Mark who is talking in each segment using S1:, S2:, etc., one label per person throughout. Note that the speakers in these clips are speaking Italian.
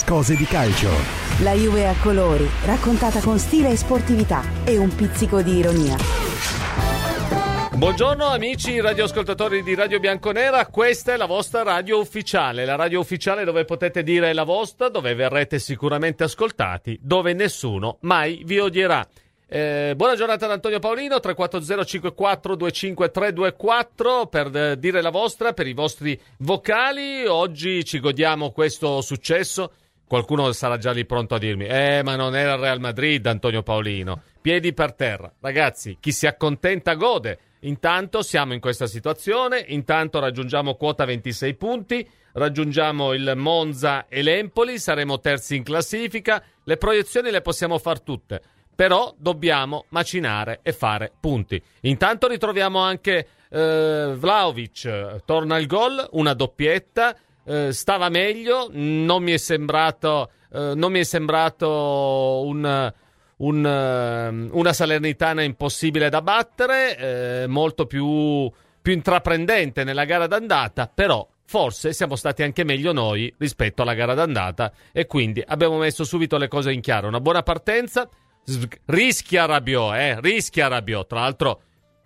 S1: cose di calcio.
S2: La Juve a colori, raccontata con stile e sportività e un pizzico di ironia.
S3: Buongiorno amici radioascoltatori di Radio Bianconera, questa è la vostra radio ufficiale, la radio ufficiale dove potete dire la vostra, dove verrete sicuramente ascoltati, dove nessuno mai vi odierà. Buona giornata ad Antonio Paolino, 340-54-25324 per dire la vostra, per i vostri vocali. Oggi ci godiamo questo successo. Qualcuno sarà già lì pronto a dirmi ma non era il Real Madrid, Antonio Paolino. Piedi per terra. Ragazzi, chi si accontenta gode. Intanto siamo in questa situazione, intanto raggiungiamo quota 26 punti, raggiungiamo il Monza e l'Empoli, saremo terzi in classifica. Le proiezioni le possiamo far tutte, però dobbiamo macinare e fare punti. Intanto ritroviamo anche Vlahovic, torna al gol, una doppietta, stava meglio, non mi è sembrato una Salernitana impossibile da battere, molto più intraprendente nella gara d'andata, però forse siamo stati anche meglio noi rispetto alla gara d'andata e quindi abbiamo messo subito le cose in chiaro. Una buona partenza. Rischia Rabiot. Tra l'altro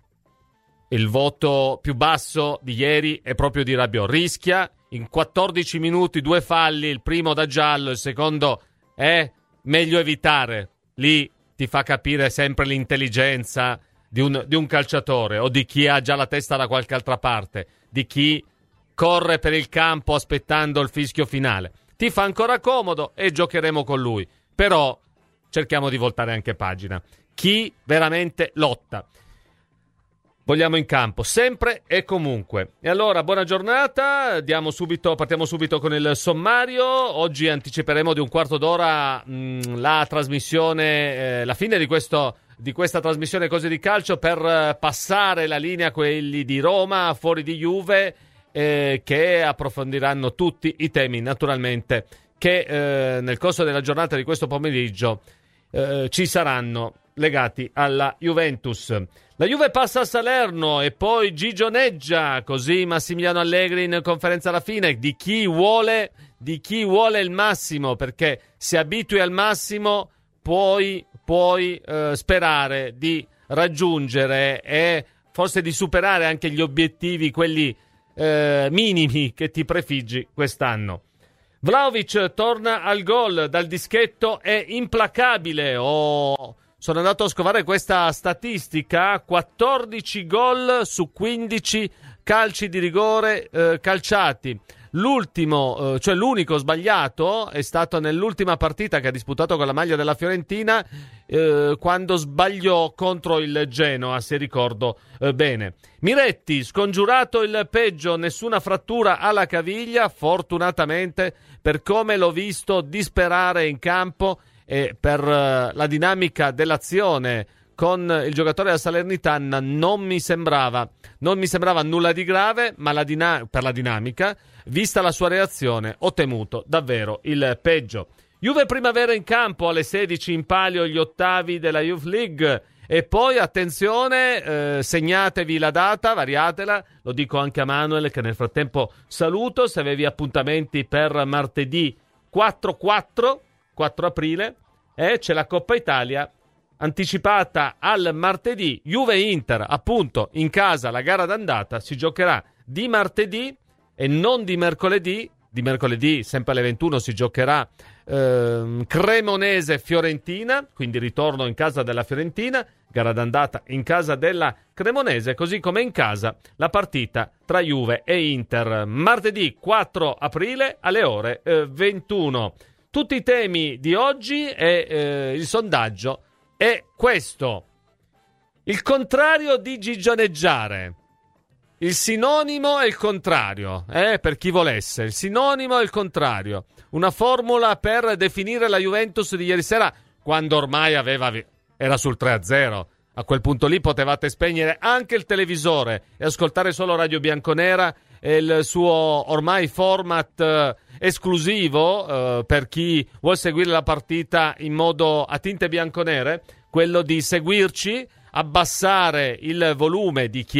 S3: il voto più basso di ieri è proprio di Rabiot. Rischia, in 14 minuti 2 falli, il primo da giallo, il secondo è meglio evitare. Lì ti fa capire sempre l'intelligenza di un calciatore o di chi ha già la testa da qualche altra parte, di chi corre per il campo aspettando il fischio finale. Ti fa ancora comodo e giocheremo con lui, però cerchiamo di voltare anche pagina. Chi veramente lotta vogliamo in campo, sempre e comunque. E allora, buona giornata, partiamo subito con il sommario. Oggi anticiperemo di un quarto d'ora la trasmissione, la fine di questa trasmissione Cose di Calcio, per passare la linea a quelli di Roma, fuori di Juve, che approfondiranno tutti i temi, naturalmente, che nel corso della giornata di questo pomeriggio ci saranno legati alla Juventus. La Juve passa a Salerno e poi gigioneggia, così Massimiliano Allegri in conferenza alla fine, di chi vuole il massimo, perché se abitui al massimo puoi sperare di raggiungere e forse di superare anche gli obiettivi, quelli minimi che ti prefiggi quest'anno. Vlahovic torna al gol dal dischetto, è implacabile. Sono andato a scovare questa statistica: 14 gol su 15 calci di rigore calciati. L'ultimo, cioè l'unico sbagliato, è stato nell'ultima partita che ha disputato con la maglia della Fiorentina, quando sbagliò contro il Genoa, se ricordo bene. Miretti, scongiurato il peggio, nessuna frattura alla caviglia, fortunatamente, per come l'ho visto disperare in campo e per la dinamica dell'azione con il giocatore della Salernitana. Non mi sembrava nulla di grave, ma per la dinamica, vista la sua reazione, ho temuto davvero il peggio. Juve Primavera in campo alle 16 in palio gli ottavi della Youth League. E poi attenzione, segnatevi la data, variatela, lo dico anche a Manuel che nel frattempo saluto. Se avevi appuntamenti per martedì 4 aprile, c'è la Coppa Italia anticipata al martedì. Juve-Inter, appunto, in casa, la gara d'andata si giocherà di martedì e non di mercoledì. Di mercoledì, sempre alle 21, si giocherà Cremonese-Fiorentina, quindi ritorno in casa della Fiorentina, gara d'andata in casa della Cremonese, così come in casa la partita tra Juve e Inter, martedì 4 aprile alle ore 21. Tutti i temi di oggi e il sondaggio è questo: il contrario di gigioneggiare. Il sinonimo è il contrario, per chi volesse. Il sinonimo è il contrario. Una formula per definire la Juventus di ieri sera, quando ormai era sul 3-0. A quel punto lì potevate spegnere anche il televisore e ascoltare solo Radio Bianconera e il suo ormai format esclusivo per chi vuol seguire la partita in modo a tinte bianconere, quello di seguirci, abbassare il volume di chi ha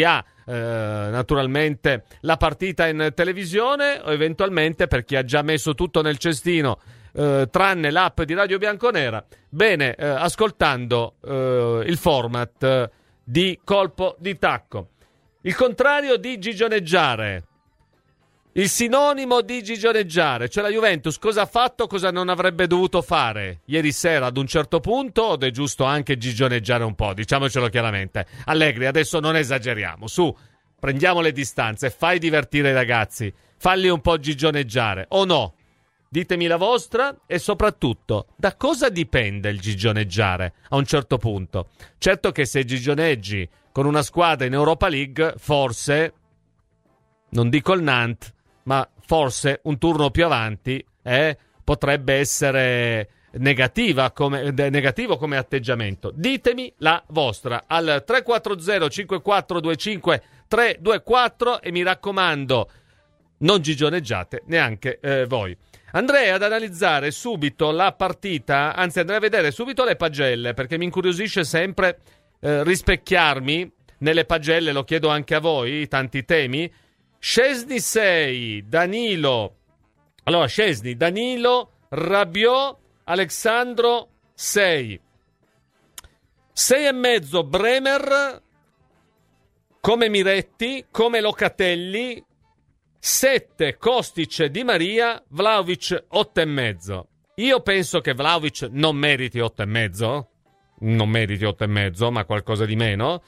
S3: naturalmente la partita in televisione, o eventualmente per chi ha già messo tutto nel cestino, tranne l'app di Radio Bianconera, bene, ascoltando il format di Colpo di Tacco. Il contrario di gigioneggiare, il sinonimo di gigioneggiare, cioè la Juventus cosa ha fatto, cosa non avrebbe dovuto fare ieri sera ad un certo punto, ed è giusto anche gigioneggiare un po', diciamocelo chiaramente. Allegri, adesso non esageriamo, su, prendiamo le distanze, fai divertire i ragazzi, falli un po' gigioneggiare, o no? Ditemi la vostra, e soprattutto, da cosa dipende il gigioneggiare a un certo punto? Certo che se gigioneggi con una squadra in Europa League, forse, non dico il Nantes, ma forse un turno più avanti potrebbe essere negativo come atteggiamento. Ditemi la vostra al 340 5425 324 e mi raccomando, non gigioneggiate neanche voi. Andrei ad analizzare subito la partita, anzi andrei a vedere subito le pagelle, perché mi incuriosisce sempre rispecchiarmi nelle pagelle, lo chiedo anche a voi, tanti temi. Szczesny 6, Danilo. Allora, Szczesny, Danilo, Rabiot, Alexandro 6. 6,5 Bremer, come Miretti, come Locatelli. 7 Kostic, Di Maria, Vlahovic 8,5. Io penso che Vlahovic non meriti 8,5, ma qualcosa di meno.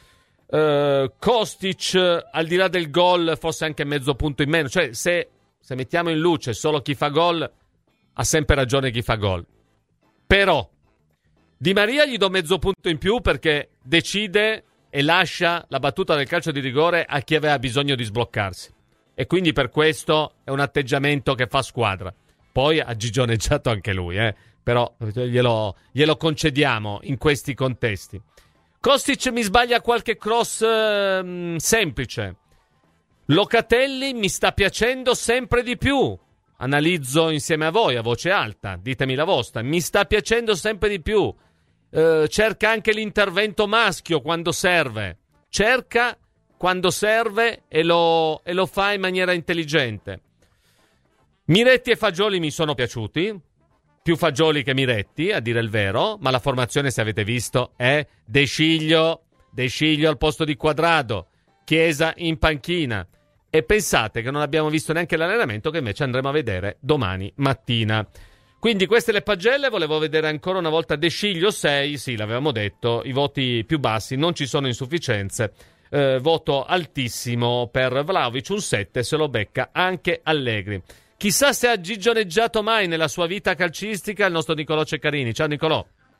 S3: Kostic, al di là del gol, fosse anche mezzo punto in meno. Cioè, se mettiamo in luce solo chi fa gol, ha sempre ragione chi fa gol. Però Di Maria gli do mezzo punto in più perché decide e lascia la battuta del calcio di rigore a chi aveva bisogno di sbloccarsi, e quindi per questo è un atteggiamento che fa squadra. Poi ha gigioneggiato anche lui, però glielo concediamo in questi contesti. Kostic mi sbaglia qualche cross semplice. Locatelli mi sta piacendo sempre di più. Analizzo insieme a voi a voce alta, ditemi la vostra. Mi sta piacendo sempre di più. Cerca anche l'intervento maschio quando serve. Cerca quando serve e lo fa in maniera intelligente. Miretti e Fagioli mi sono piaciuti. Più Fagioli che Miretti, a dire il vero, ma la formazione, se avete visto, è De Sciglio al posto di Quadrado, Chiesa in panchina. E pensate che non abbiamo visto neanche l'allenamento, che invece andremo a vedere domani mattina. Quindi queste le pagelle, volevo vedere ancora una volta De Sciglio 6, sì, l'avevamo detto, i voti più bassi, non ci sono insufficienze. Voto altissimo per Vlahovic, un 7, se lo becca anche Allegri. Chissà se ha gigioneggiato mai nella sua vita calcistica il nostro Nicolò Ceccarini. Ciao Nicolò.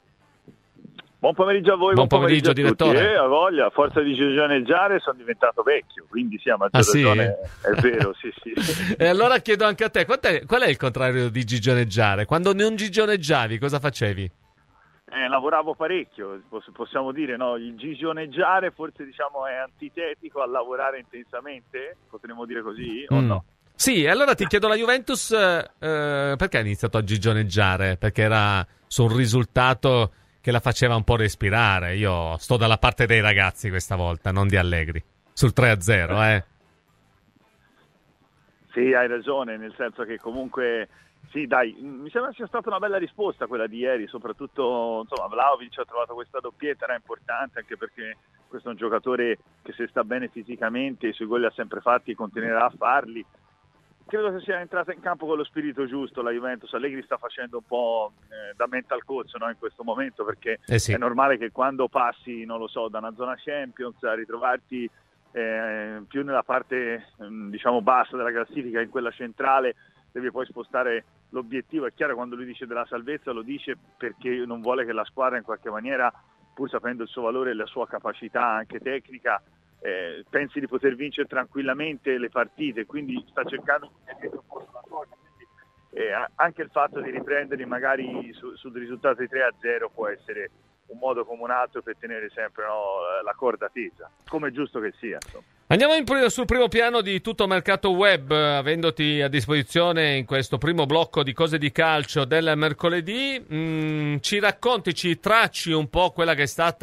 S1: Buon pomeriggio a voi.
S3: Buon pomeriggio, direttore.
S1: A voglia, a forza di gigioneggiare sono diventato vecchio, quindi sì, a maggior ragione, è vero, sì.
S3: E allora chiedo anche a te, qual è il contrario di gigioneggiare? Quando non gigioneggiavi, cosa facevi?
S1: Lavoravo parecchio, possiamo dire, no? Il gigioneggiare forse diciamo è antitetico a lavorare intensamente, potremmo dire così, o no?
S3: Sì, allora ti chiedo, la Juventus perché ha iniziato a gigioneggiare? Perché era su un risultato che la faceva un po' respirare. Io sto dalla parte dei ragazzi questa volta, non di Allegri, sul 3-0,
S1: Sì, hai ragione, nel senso che comunque, sì dai, mi sembra sia stata una bella risposta quella di ieri, soprattutto insomma Vlahovic ha trovato questa doppietta, era importante anche perché questo è un giocatore che se sta bene fisicamente, i suoi gol li ha sempre fatti e continuerà a farli. Credo che sia entrata in campo con lo spirito giusto la Juventus. Allegri sta facendo un po' da mental coach, no, in questo momento, perché
S3: sì.
S1: È normale che quando passi, non lo so, da una zona Champions a ritrovarti più nella parte diciamo bassa della classifica, in quella centrale, devi poi spostare l'obiettivo. È chiaro, quando lui dice della salvezza lo dice perché non vuole che la squadra in qualche maniera, pur sapendo il suo valore e la sua capacità anche tecnica, pensi di poter vincere tranquillamente le partite, quindi sta cercando di mettere un po' sulla corda. Anche il fatto di riprenderli magari sul risultato di 3-0 può essere un modo come un altro per tenere sempre la corda tesa, come è giusto che sia, insomma.
S3: Andiamo sul primo piano di tutto mercato web, avendoti a disposizione in questo primo blocco di cose di calcio del mercoledì. Ci tracci un po' quella che è stata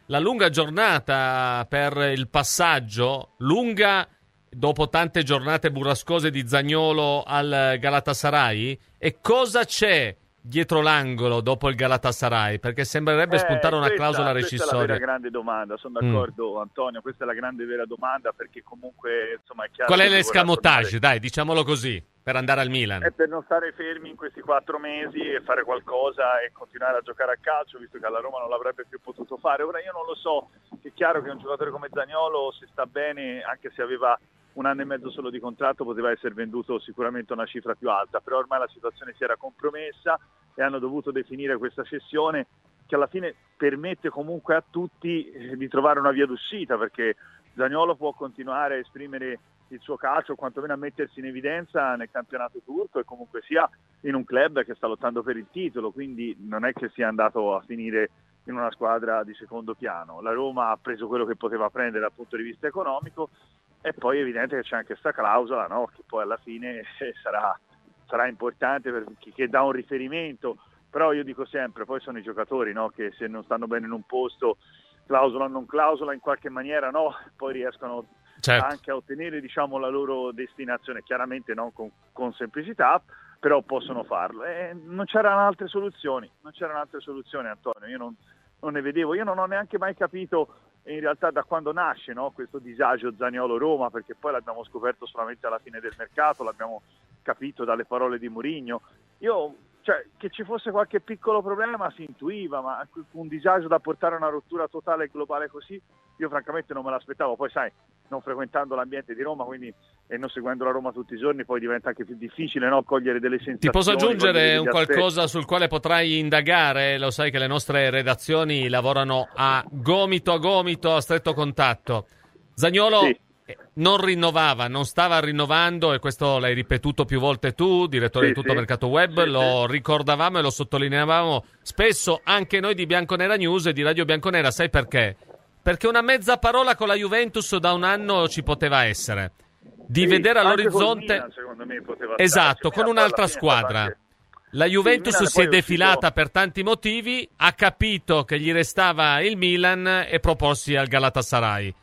S3: la lunga giornata per il passaggio, lunga dopo tante giornate burrascose di Zaniolo al Galatasaray, e cosa c'è dietro l'angolo dopo il Galatasaray? Perché sembrerebbe spuntare una clausola rescissoria.
S1: Questa è la vera grande domanda, sono d'accordo Antonio, questa è la grande vera domanda, perché comunque insomma è chiaro.
S3: Qual è l'escamotage, dai, diciamolo così, per andare al Milan?
S1: È per non stare fermi in questi 4 mesi e fare qualcosa e continuare a giocare a calcio, visto che alla Roma non l'avrebbe più potuto fare. Ora io non lo so, è chiaro che un giocatore come Zaniolo, se sta bene, anche se aveva 1 anno e mezzo solo di contratto, poteva essere venduto sicuramente una cifra più alta, però ormai la situazione si era compromessa e hanno dovuto definire questa cessione che alla fine permette comunque a tutti di trovare una via d'uscita, perché Zaniolo può continuare a esprimere il suo calcio, o quantomeno a mettersi in evidenza nel campionato turco, e comunque sia in un club che sta lottando per il titolo, quindi non è che sia andato a finire in una squadra di secondo piano. La Roma ha preso quello che poteva prendere dal punto di vista economico, e poi è evidente che c'è anche questa clausola, no? Che poi alla fine sarà importante, perché dà un riferimento. Però io dico sempre, poi sono i giocatori, no? Che se non stanno bene in un posto, clausola o non clausola, in qualche maniera no, poi riescono anche a ottenere, diciamo, la loro destinazione, chiaramente non con semplicità, però possono farlo. E non c'erano altre soluzioni, Antonio, io non ne vedevo, io non ho neanche mai capito in realtà da quando nasce, no, questo disagio Zaniolo-Roma, perché poi l'abbiamo scoperto solamente alla fine del mercato, l'abbiamo capito dalle parole di Mourinho. Che ci fosse qualche piccolo problema si intuiva, ma un disagio da portare a una rottura totale e globale così, io francamente non me l'aspettavo. Poi sai, non frequentando l'ambiente di Roma, quindi, e non seguendo la Roma tutti i giorni, poi diventa anche più difficile, no, cogliere delle sensazioni.
S3: Ti posso aggiungere un qualcosa sul quale potrai indagare? Lo sai che le nostre redazioni lavorano a gomito, a stretto contatto. Zaniolo non rinnovava, non stava rinnovando, e questo l'hai ripetuto più volte tu, direttore di Tutto Mercato Web, lo ricordavamo e lo sottolineavamo spesso anche noi di Bianconera News e di Radio Bianconera. Sai perché? Perché una mezza parola con la Juventus da un anno ci poteva essere. Di vedere all'orizzonte,
S1: Milan, secondo me poteva
S3: esatto, con un'altra squadra. La Juventus si è defilata per tanti motivi, ha capito che gli restava il Milan e proposti al Galatasaray.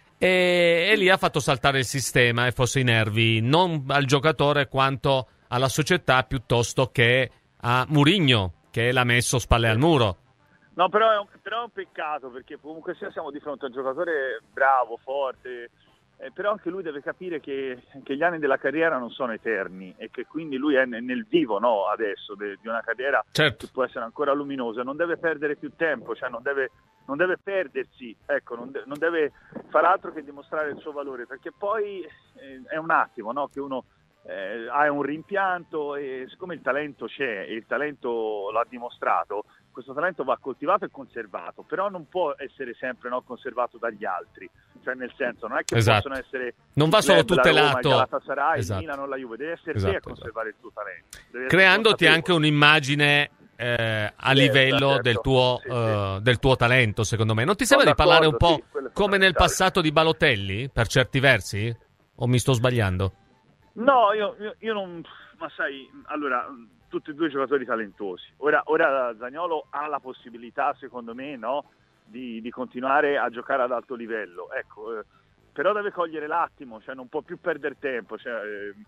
S3: E lì ha fatto saltare il sistema e forse i nervi, non al giocatore quanto alla società, piuttosto che a Mourinho, che l'ha messo spalle al muro.
S1: No, però è un peccato, perché comunque sia siamo di fronte a un giocatore bravo, forte, però anche lui deve capire che gli anni della carriera non sono eterni, e che quindi lui è nel vivo, no, adesso di una carriera che può essere ancora luminosa. Non deve perdere più tempo, cioè non deve perdersi, ecco, non deve far altro che dimostrare il suo valore, perché poi è un attimo, no, che uno ha un rimpianto, e siccome il talento c'è e il talento l'ha dimostrato, questo talento va coltivato e conservato, però non può essere sempre, no, conservato dagli altri, cioè nel senso, non è che possono essere, non va solo tutelato, il Galatasaray, il Milan o la Juve, deve essere te a conservare il tuo talento,
S3: creandoti anche un'immagine a livello del tuo talento, secondo me. Non ti sembra di parlare un po' come nel passato di Balotelli, per certi versi? O mi sto sbagliando?
S1: No, io non, ma sai, allora, tutti e due giocatori talentosi. Ora Zaniolo ha la possibilità, secondo me, no, di continuare a giocare ad alto livello, ecco, però deve cogliere l'attimo, cioè non può più perdere tempo, cioè,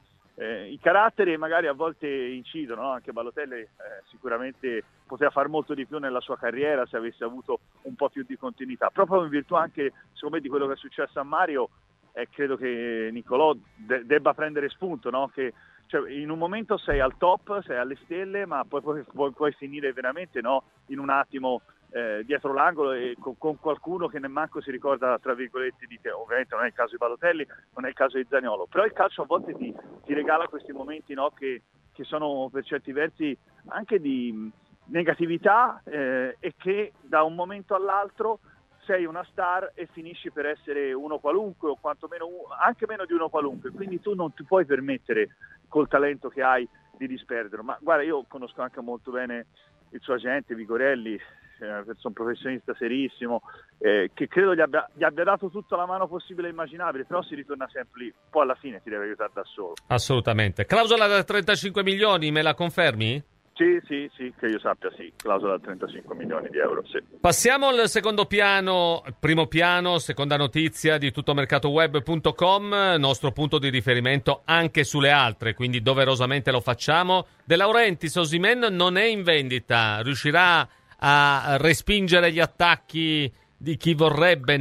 S1: i caratteri magari a volte incidono, no? Anche Balotelli sicuramente poteva far molto di più nella sua carriera se avesse avuto un po' più di continuità, proprio in virtù anche, secondo me, di quello che è successo a Mario. Credo che Nicolò debba prendere spunto, no? Che cioè, in un momento sei al top, sei alle stelle, ma poi puoi finire veramente, no, in un attimo dietro l'angolo e con qualcuno che nemmanco si ricorda, tra virgolette, di te. Ovviamente non è il caso di Balotelli, non è il caso di Zaniolo, però il calcio a volte ti regala questi momenti, no, che sono per certi versi anche di negatività, e che da un momento all'altro sei una star e finisci per essere uno qualunque, o quantomeno anche meno di uno qualunque, quindi tu non ti puoi permettere, col talento che hai, di disperderlo. Ma guarda, io conosco anche molto bene il suo agente Vigorelli, un professionista serissimo, che credo gli abbia dato tutta la mano possibile e immaginabile, però si ritorna sempre lì, poi alla fine ti deve aiutare da solo.
S3: Assolutamente. Clausola da 35 milioni, me la confermi?
S1: Sì, che io sappia sì, clausola da 35 milioni di euro, sì.
S3: Passiamo al secondo piano, primo piano, seconda notizia di tuttomercatoweb.com, nostro punto di riferimento anche sulle altre, quindi doverosamente lo facciamo. De Laurentiis, Osimhen non è in vendita, riuscirà a respingere gli attacchi di chi vorrebbe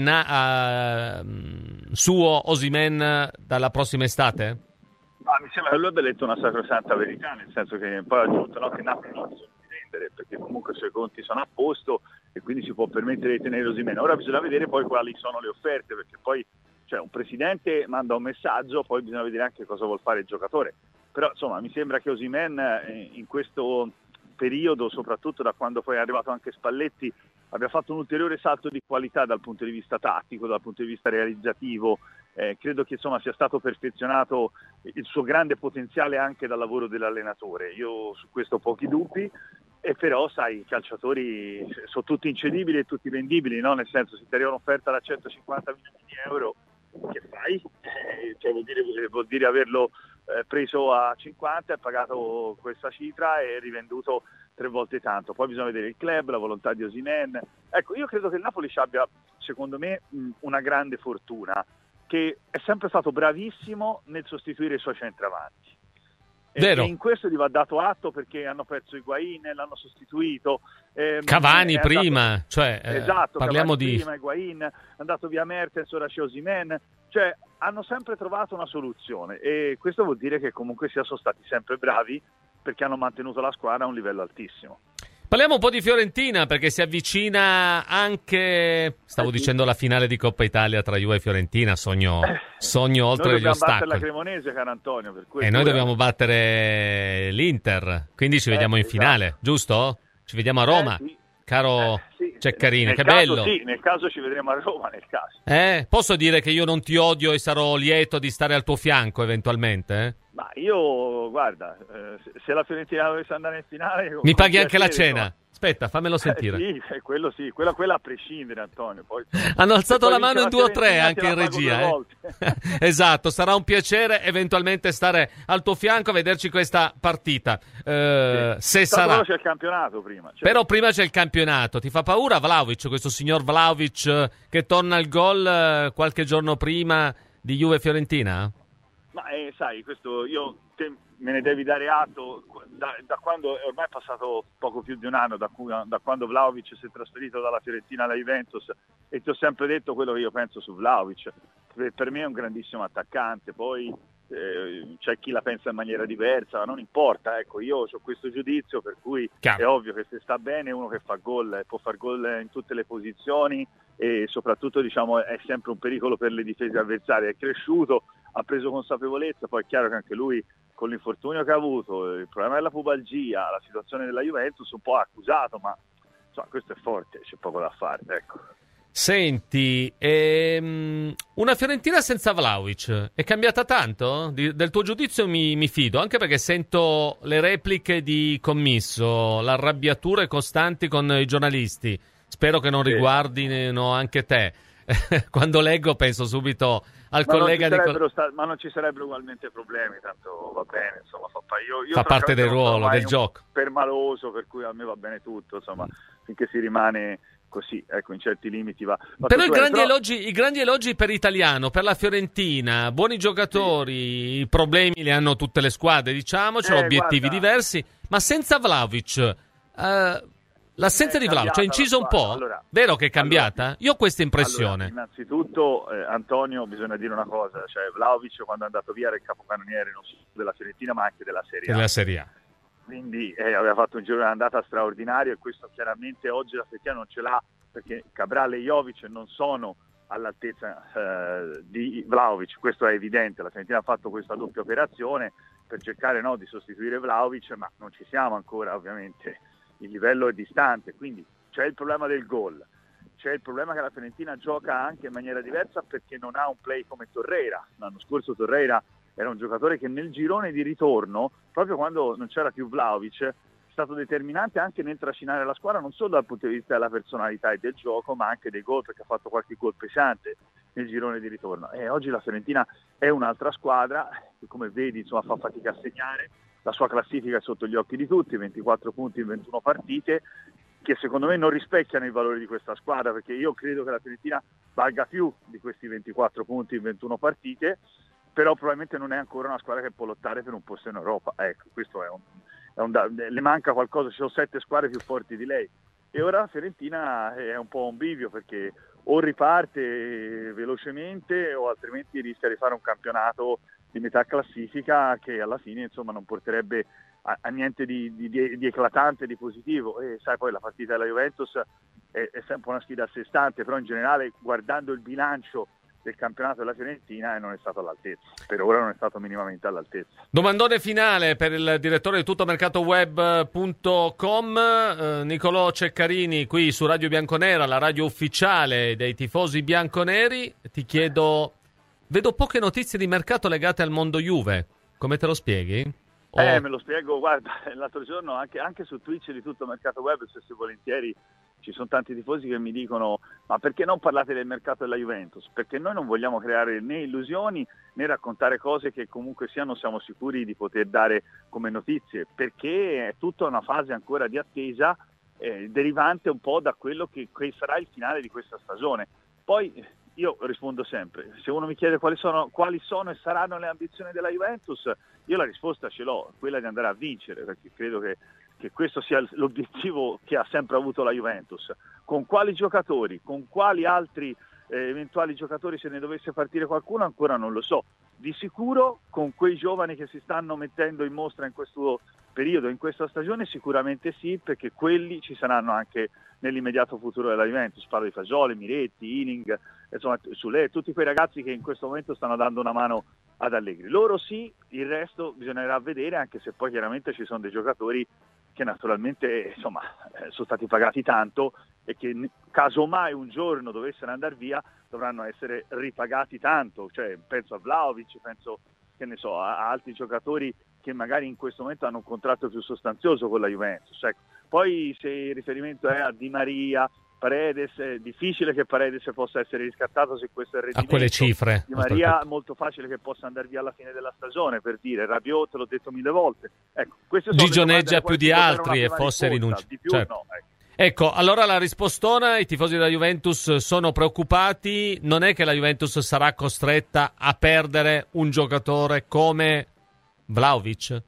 S3: suo Osimhen dalla prossima estate?
S1: Mi sembra che lui abbia letto una sacrosanta verità, nel senso che poi ha aggiunto che Napoli non bisogna vendere perché comunque i suoi conti sono a posto e quindi si può permettere di tenere Osimhen. Ora bisogna vedere poi quali sono le offerte, perché poi un presidente manda un messaggio, poi bisogna vedere anche cosa vuol fare il giocatore. Però insomma mi sembra che Osimhen in questo periodo, soprattutto da quando poi è arrivato anche Spalletti, abbia fatto un ulteriore salto di qualità dal punto di vista tattico, dal punto di vista realizzativo. Credo che insomma sia stato perfezionato il suo grande potenziale anche dal lavoro dell'allenatore. Io su questo ho pochi dubbi, e però sai, i calciatori sono tutti incedibili e tutti vendibili, no? Nel senso, se ti arriva un'offerta da 150 milioni di euro, che fai? Vuol dire averlo preso a 50 e pagato questa cifra e rivenduto 3 volte tanto. Poi bisogna vedere il club, la volontà di Osimhen. Ecco, io credo che il Napoli ci abbia, secondo me, una grande fortuna, che è sempre stato bravissimo nel sostituire i suoi centravanti.
S3: Vero.
S1: E in questo gli va dato atto, perché hanno perso Higuaín, l'hanno sostituito.
S3: Cavani prima,
S1: esatto,
S3: parliamo
S1: Cavani
S3: di...
S1: prima, Higuaín, è andato via Mertens, ora c'è Osimhen. Hanno sempre trovato una soluzione, e questo vuol dire che comunque sono stati sempre bravi, perché hanno mantenuto la squadra a un livello altissimo.
S3: Parliamo un po' di Fiorentina, perché si avvicina anche, dicendo, la finale di Coppa Italia tra Juve e Fiorentina, sogno oltre gli ostacoli. Noi dobbiamo battere
S1: la Cremonese, caro Antonio.
S3: E noi dobbiamo battere l'Inter, quindi ci vediamo in finale, giusto? Ci vediamo a Roma,
S1: sì.
S3: Caro Ceccarini, che
S1: caso,
S3: bello.
S1: Sì, nel caso ci vedremo a Roma, nel caso.
S3: Posso dire che io non ti odio e sarò lieto di stare al tuo fianco eventualmente?
S1: Ma io, guarda, se la Fiorentina dovesse andare in finale...
S3: Mi paghi anche la cena? Aspetta, fammelo sentire.
S1: Sì, quella a prescindere, Antonio. Poi,
S3: hanno alzato la mano in 2 o 3 anche in regia. Esatto, sarà un piacere eventualmente stare al tuo fianco a vederci questa partita. Se sarà.
S1: Però c'è il campionato prima.
S3: Però prima c'è il campionato. Ti fa paura Vlahovic, questo signor Vlahovic che torna al gol qualche giorno prima di Juve-Fiorentina?
S1: Ma sai, questo me ne devi dare atto da quando ormai è passato poco più di un anno da quando Vlahovic si è trasferito dalla Fiorentina alla Juventus, e ti ho sempre detto quello che io penso su Vlahovic. Per me è un grandissimo attaccante, poi c'è chi la pensa in maniera diversa, ma non importa, ecco, io ho questo giudizio, per cui è ovvio che se sta bene è uno che fa gol, può far gol in tutte le posizioni, e soprattutto è sempre un pericolo per le difese avversarie. È cresciuto, ha preso consapevolezza, poi è chiaro che anche lui, con l'infortunio che ha avuto, il problema della pubalgia, la situazione della Juventus, un po' ha accusato, ma insomma, questo è forte, c'è poco da fare, ecco.
S3: Senti, una Fiorentina senza Vlahovic è cambiata tanto? Del tuo giudizio mi fido, anche perché sento le repliche di Commisso, l'arrabbiature costanti con i giornalisti. Spero che non riguardino anche te. Quando leggo penso subito al collega
S1: ma non ci sarebbero ugualmente problemi, tanto va bene, insomma, io
S3: fa parte del ruolo, del gioco.
S1: Permaloso, per cui a me va bene tutto, insomma, finché si rimane così, ecco, in certi limiti va.
S3: Però i grandi elogi per Italiano, per la Fiorentina, buoni giocatori, i problemi li hanno tutte le squadre, diciamoci, obiettivi diversi, ma senza Vlahovic... l'assenza di Vlahovic ha inciso un po'? Vero che è cambiata? Io ho questa impressione.
S1: Innanzitutto, Antonio, bisogna dire una cosa, Vlahovic quando è andato via era il capocannoniere non solo della Fiorentina ma anche della Serie A.
S3: Della Serie A.
S1: Quindi aveva fatto un giro d'andata straordinario, e questo chiaramente oggi la Fiorentina non ce l'ha, perché Cabral e Jovic non sono all'altezza di Vlahovic, questo è evidente. La Fiorentina ha fatto questa doppia operazione per cercare di sostituire Vlahovic, ma non ci siamo ancora, ovviamente. Il livello è distante, quindi c'è il problema del gol, c'è il problema che la Fiorentina gioca anche in maniera diversa perché non ha un play come Torreira. L'anno scorso Torreira era un giocatore che nel girone di ritorno, proprio quando non c'era più Vlahovic, è stato determinante anche nel trascinare la squadra, non solo dal punto di vista della personalità e del gioco, ma anche dei gol, perché ha fatto qualche gol pesante nel girone di ritorno. E oggi la Fiorentina è un'altra squadra che, come vedi, fa fatica a segnare, la sua classifica è sotto gli occhi di tutti, 24 punti in 21 partite, che secondo me non rispecchiano i valori di questa squadra, perché io credo che la Fiorentina valga più di questi 24 punti in 21 partite, però probabilmente non è ancora una squadra che può lottare per un posto in Europa. Ecco, questo le manca qualcosa, ci sono 7 squadre più forti di lei, e ora la Fiorentina è un po' un bivio, perché o riparte velocemente o altrimenti rischia di fare un campionato di metà classifica che alla fine insomma non porterebbe a niente di eclatante, di positivo. E sai, poi la partita della Juventus è sempre una sfida a sé stante, però in generale, guardando il bilancio del campionato della Fiorentina, non è stato all'altezza, per ora non è stato minimamente all'altezza.
S3: Domandone finale per il direttore di tuttomercatoweb.com, Nicolò Ceccarini, qui su Radio Bianconera, la radio ufficiale dei tifosi bianconeri. Ti chiedo, vedo poche notizie di mercato legate al mondo Juve, come te lo spieghi?
S1: Me lo spiego, guarda, l'altro giorno anche su Twitch di Tutto Mercato Web, se volentieri, ci sono tanti tifosi che mi dicono: ma perché non parlate del mercato della Juventus? Perché noi non vogliamo creare né illusioni né raccontare cose che comunque sia non siamo sicuri di poter dare come notizie, perché è tutta una fase ancora di attesa, derivante un po' da quello che sarà il finale di questa stagione. Poi io rispondo sempre, se uno mi chiede quali sono e saranno le ambizioni della Juventus, io la risposta ce l'ho, quella di andare a vincere, perché credo che questo sia l'obiettivo che ha sempre avuto la Juventus. Con quali giocatori, con quali altri eventuali giocatori, se ne dovesse partire qualcuno, ancora non lo so. Di sicuro con quei giovani che si stanno mettendo in mostra in questo periodo, in questa stagione, sicuramente sì, perché quelli ci saranno anche nell'immediato futuro della Juventus. Parlo di Fagioli, Miretti, Ining, insomma Sule, tutti quei ragazzi che in questo momento stanno dando una mano ad Allegri. Loro sì, il resto bisognerà vedere, anche se poi chiaramente ci sono dei giocatori che naturalmente insomma sono stati pagati tanto e che casomai un giorno dovessero andare via dovranno essere ripagati tanto, cioè penso a Vlahovic, penso a altri giocatori che magari in questo momento hanno un contratto più sostanzioso con la Juventus. Ecco. Poi se il riferimento è a Di Maria, Paredes, è difficile che Paredes possa essere riscattato se questo è il rendimento.
S3: A quelle cifre.
S1: Di Maria è molto facile che possa andare via alla fine della stagione, per dire. Rabiot, te l'ho detto 1000 volte. Ecco,
S3: Gigio neggia più di altri e forse rinuncia.
S1: Di più
S3: certo.
S1: No,
S3: Ecco, allora la rispostona, i tifosi della Juventus sono preoccupati, non è che la Juventus sarà costretta a perdere un giocatore come Vlahovic?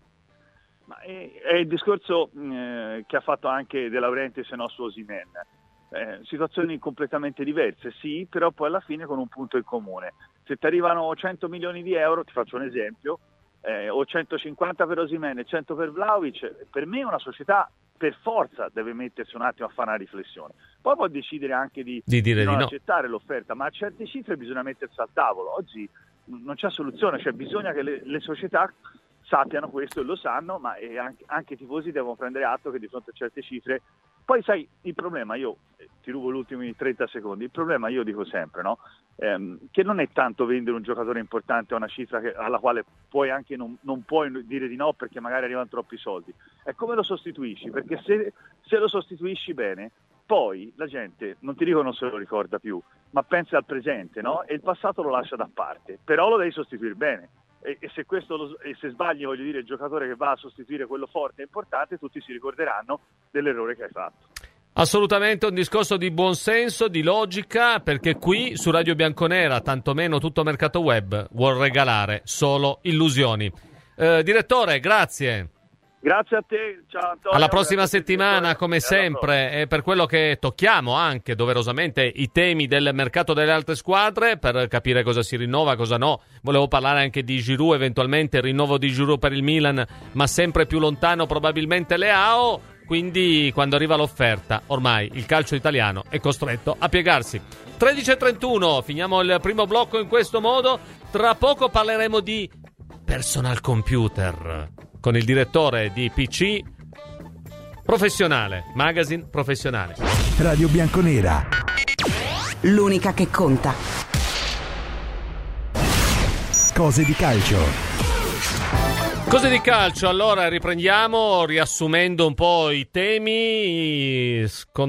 S1: Ma è il discorso che ha fatto anche De Laurentiis su Osimhen. Situazioni completamente diverse, sì, però poi alla fine con un punto in comune. Se ti arrivano 100 milioni di euro, ti faccio un esempio, o 150 per Osimhen e 100 per Vlahovic, per me una società per forza deve mettersi un attimo a fare una riflessione. Poi può decidere anche di non accettare l'offerta, ma a certe cifre bisogna mettersi al tavolo. Oggi non c'è soluzione, cioè bisogna che le società sappiano questo e lo sanno, ma anche i tifosi devono prendere atto che di fronte a certe cifre. Poi sai, il problema, io ti rubo gli ultimi 30 secondi, il problema io dico sempre, no? Che non è tanto vendere un giocatore importante a una cifra alla quale puoi anche non puoi dire di no perché magari arrivano troppi soldi, è come lo sostituisci, perché se lo sostituisci bene, poi la gente, non ti dico non se lo ricorda più, ma pensa al presente, no? E il passato lo lascia da parte, però lo devi sostituire bene. E se se sbagli, voglio dire, il giocatore che va a sostituire quello forte e importante, tutti si ricorderanno dell'errore che hai fatto.
S3: Assolutamente un discorso di buonsenso, di logica, perché qui su Radio Bianconera, tantomeno Tutto Mercato Web, vuol regalare solo illusioni. Direttore, grazie.
S1: Grazie a te, ciao Antonio.
S3: Alla prossima settimana, come sempre, e per quello che tocchiamo anche doverosamente i temi del mercato delle altre squadre, per capire cosa si rinnova, cosa no. Volevo parlare anche di Giroud, eventualmente il rinnovo di Giroud per il Milan, ma sempre più lontano probabilmente Leao. Quindi quando arriva l'offerta, ormai il calcio italiano è costretto a piegarsi. 13:31, finiamo il primo blocco in questo modo. Tra poco parleremo di personal computer con il direttore di PC Professionale, magazine professionale.
S4: Radio Bianconera,
S2: l'unica che conta.
S4: Cose di calcio.
S3: Cose di calcio, allora riprendiamo riassumendo un po' i temi.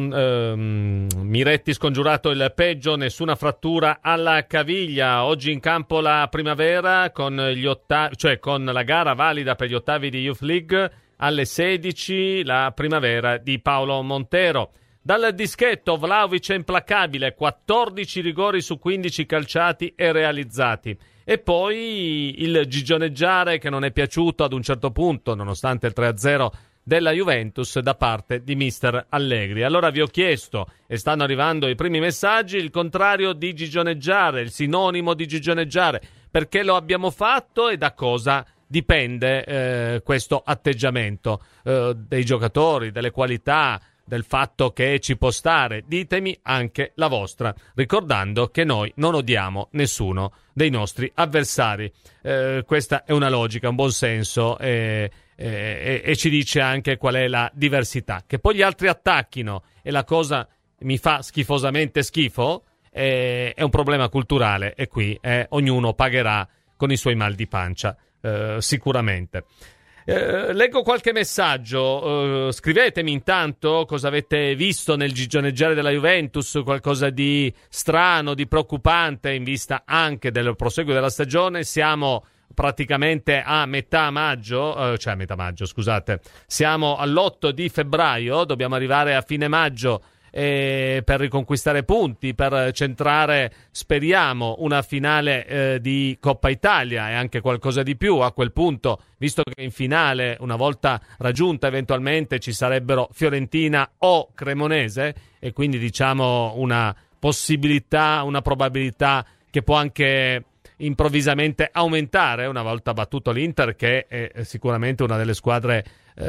S3: Miretti scongiurato il peggio, nessuna frattura alla caviglia. Oggi in campo la Primavera con con la gara valida per gli ottavi di Youth League alle 16, la Primavera di Paolo Montero. Dal dischetto Vlahovic è implacabile, 14 rigori su 15 calciati e realizzati. E poi il gigioneggiare che non è piaciuto ad un certo punto, nonostante il 3-0 della Juventus, da parte di mister Allegri. Allora vi ho chiesto, e stanno arrivando i primi messaggi, il contrario di gigioneggiare, il sinonimo di gigioneggiare. Perché lo abbiamo fatto e da cosa dipende questo atteggiamento dei giocatori, delle qualità, del fatto che ci può stare. Ditemi anche la vostra, ricordando che noi non odiamo nessuno dei nostri avversari. Questa è una logica, un buon senso e ci dice anche qual è la diversità. Che poi gli altri attacchino e la cosa mi fa schifosamente schifo è un problema culturale, e qui ognuno pagherà con i suoi mal di pancia, sicuramente. Leggo qualche messaggio, scrivetemi intanto cosa avete visto nel gigioneggiare della Juventus, qualcosa di strano, di preoccupante in vista anche del proseguo della stagione. Siamo praticamente a metà maggio, scusate, siamo all'8 di febbraio, dobbiamo arrivare a fine maggio per riconquistare punti, per centrare, speriamo, una finale di Coppa Italia e anche qualcosa di più. A quel punto, visto che in finale, una volta raggiunta eventualmente, ci sarebbero Fiorentina o Cremonese, e quindi diciamo una possibilità, una probabilità che può anche improvvisamente aumentare una volta battuto l'Inter, che è sicuramente una delle squadre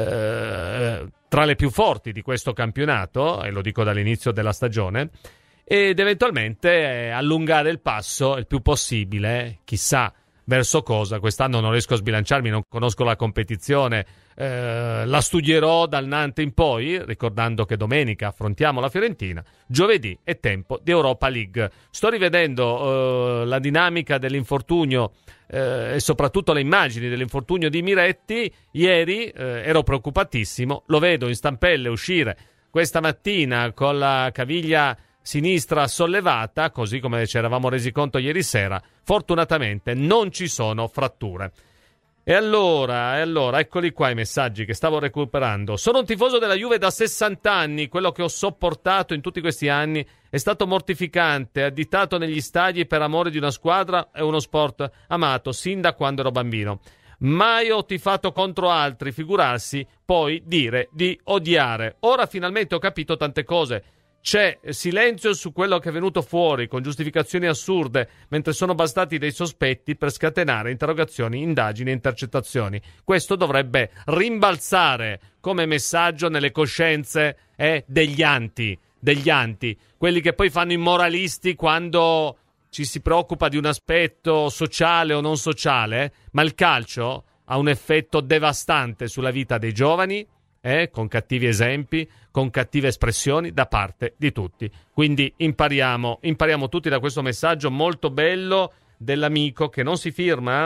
S3: tra le più forti di questo campionato, e lo dico dall'inizio della stagione, ed eventualmente allungare il passo il più possibile, chissà verso cosa. Quest'anno non riesco a sbilanciarmi, non conosco la competizione, la studierò dal Nantes in poi, ricordando che domenica affrontiamo la Fiorentina, giovedì è tempo di Europa League. Sto rivedendo la dinamica dell'infortunio e soprattutto le immagini dell'infortunio di Miretti. Ieri ero preoccupatissimo, lo vedo in stampelle uscire questa mattina con la caviglia sinistra sollevata, così come ci eravamo resi conto ieri sera. Fortunatamente non ci sono fratture. E allora, eccoli qua i messaggi che stavo recuperando. Sono un tifoso della Juve da 60 anni, quello che ho sopportato in tutti questi anni è stato mortificante, additato negli stadi per amore di una squadra e uno sport amato sin da quando ero bambino. Mai ho tifato contro altri, figurarsi poi dire di odiare. Ora finalmente ho capito tante cose. C'è silenzio su quello che è venuto fuori, con giustificazioni assurde, mentre sono bastati dei sospetti per scatenare interrogazioni, indagini e intercettazioni. Questo dovrebbe rimbalzare come messaggio nelle coscienze degli anti, quelli che poi fanno i moralisti quando ci si preoccupa di un aspetto sociale o non sociale, ma il calcio ha un effetto devastante sulla vita dei giovani, con cattivi esempi, con cattive espressioni da parte di tutti. Quindi impariamo tutti da questo messaggio molto bello dell'amico che non si firma,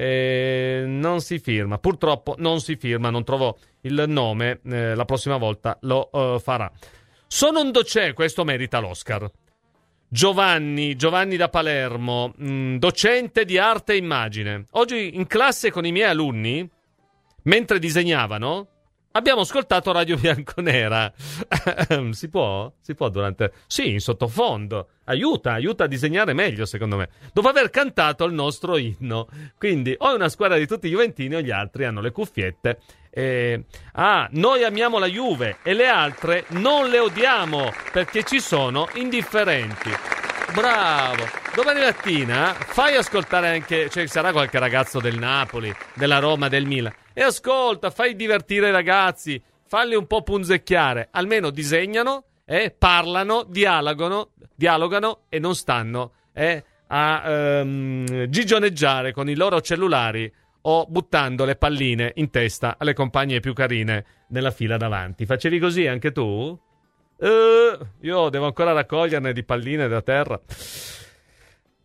S3: purtroppo non si firma, non trovo il nome, la prossima volta lo farà. Sono un docente, questo merita l'Oscar. Giovanni da Palermo, docente di arte e immagine. Oggi in classe con i miei alunni, mentre disegnavano, abbiamo ascoltato Radio Bianconera. Si può durante... Sì, in sottofondo. Aiuta a disegnare meglio, secondo me. Dopo aver cantato il nostro inno. Quindi o è una squadra di tutti i juventini o gli altri hanno le cuffiette. Noi amiamo la Juve e le altre non le odiamo perché ci sono indifferenti. Bravo. Domani mattina fai ascoltare anche... Cioè, sarà qualche ragazzo del Napoli, della Roma, del Milan. E ascolta, fai divertire i ragazzi, falli un po' punzecchiare, almeno disegnano, parlano, dialogano e non stanno a gigioneggiare con i loro cellulari o buttando le palline in testa alle compagne più carine nella fila davanti. Facevi così anche tu? Io devo ancora raccoglierne di palline da terra.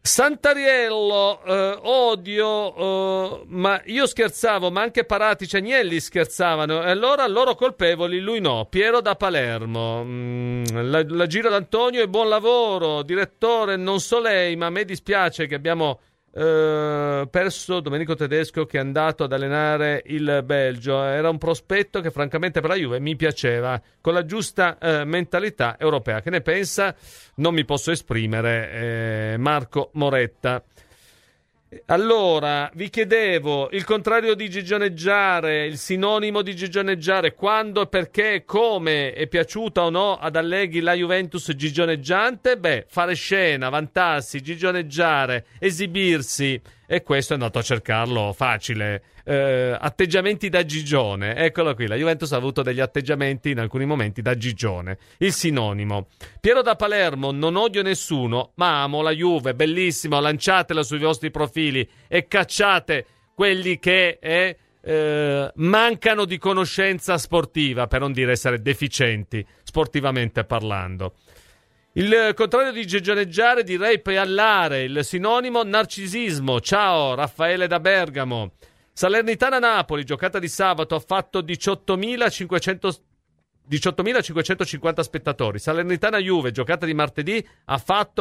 S3: Santariello, odio, ma io scherzavo, ma anche Paratici e Agnelli scherzavano, e allora loro colpevoli, lui no. Piero da Palermo, la gira d'Antonio e buon lavoro, direttore, non so lei, ma a me dispiace che abbiamo perso Domenico Tedesco, che è andato ad allenare il Belgio. Era un prospetto che francamente per la Juve mi piaceva, con la giusta mentalità europea. Che ne pensa? Non mi posso esprimere. Marco Moretta. Allora, vi chiedevo il contrario di gigioneggiare, il sinonimo di gigioneggiare, quando, perché, come è piaciuta o no ad Allegri la Juventus gigioneggiante? Beh, fare scena, vantarsi, gigioneggiare, esibirsi, e questo è andato a cercarlo facile. Atteggiamenti da gigione, eccolo qui, la Juventus ha avuto degli atteggiamenti in alcuni momenti da gigione. Il sinonimo. Piero da Palermo, non odio nessuno, ma amo la Juve, bellissimo, lanciatela sui vostri profili e cacciate quelli che mancano di conoscenza sportiva, per non dire essere deficienti sportivamente parlando. Il contrario di gigioneggiare direi peallare, il sinonimo narcisismo. Ciao, Raffaele da Bergamo. Salernitana-Napoli, giocata di sabato, ha fatto 18.550 spettatori. Salernitana-Juve, giocata di martedì, ha fatto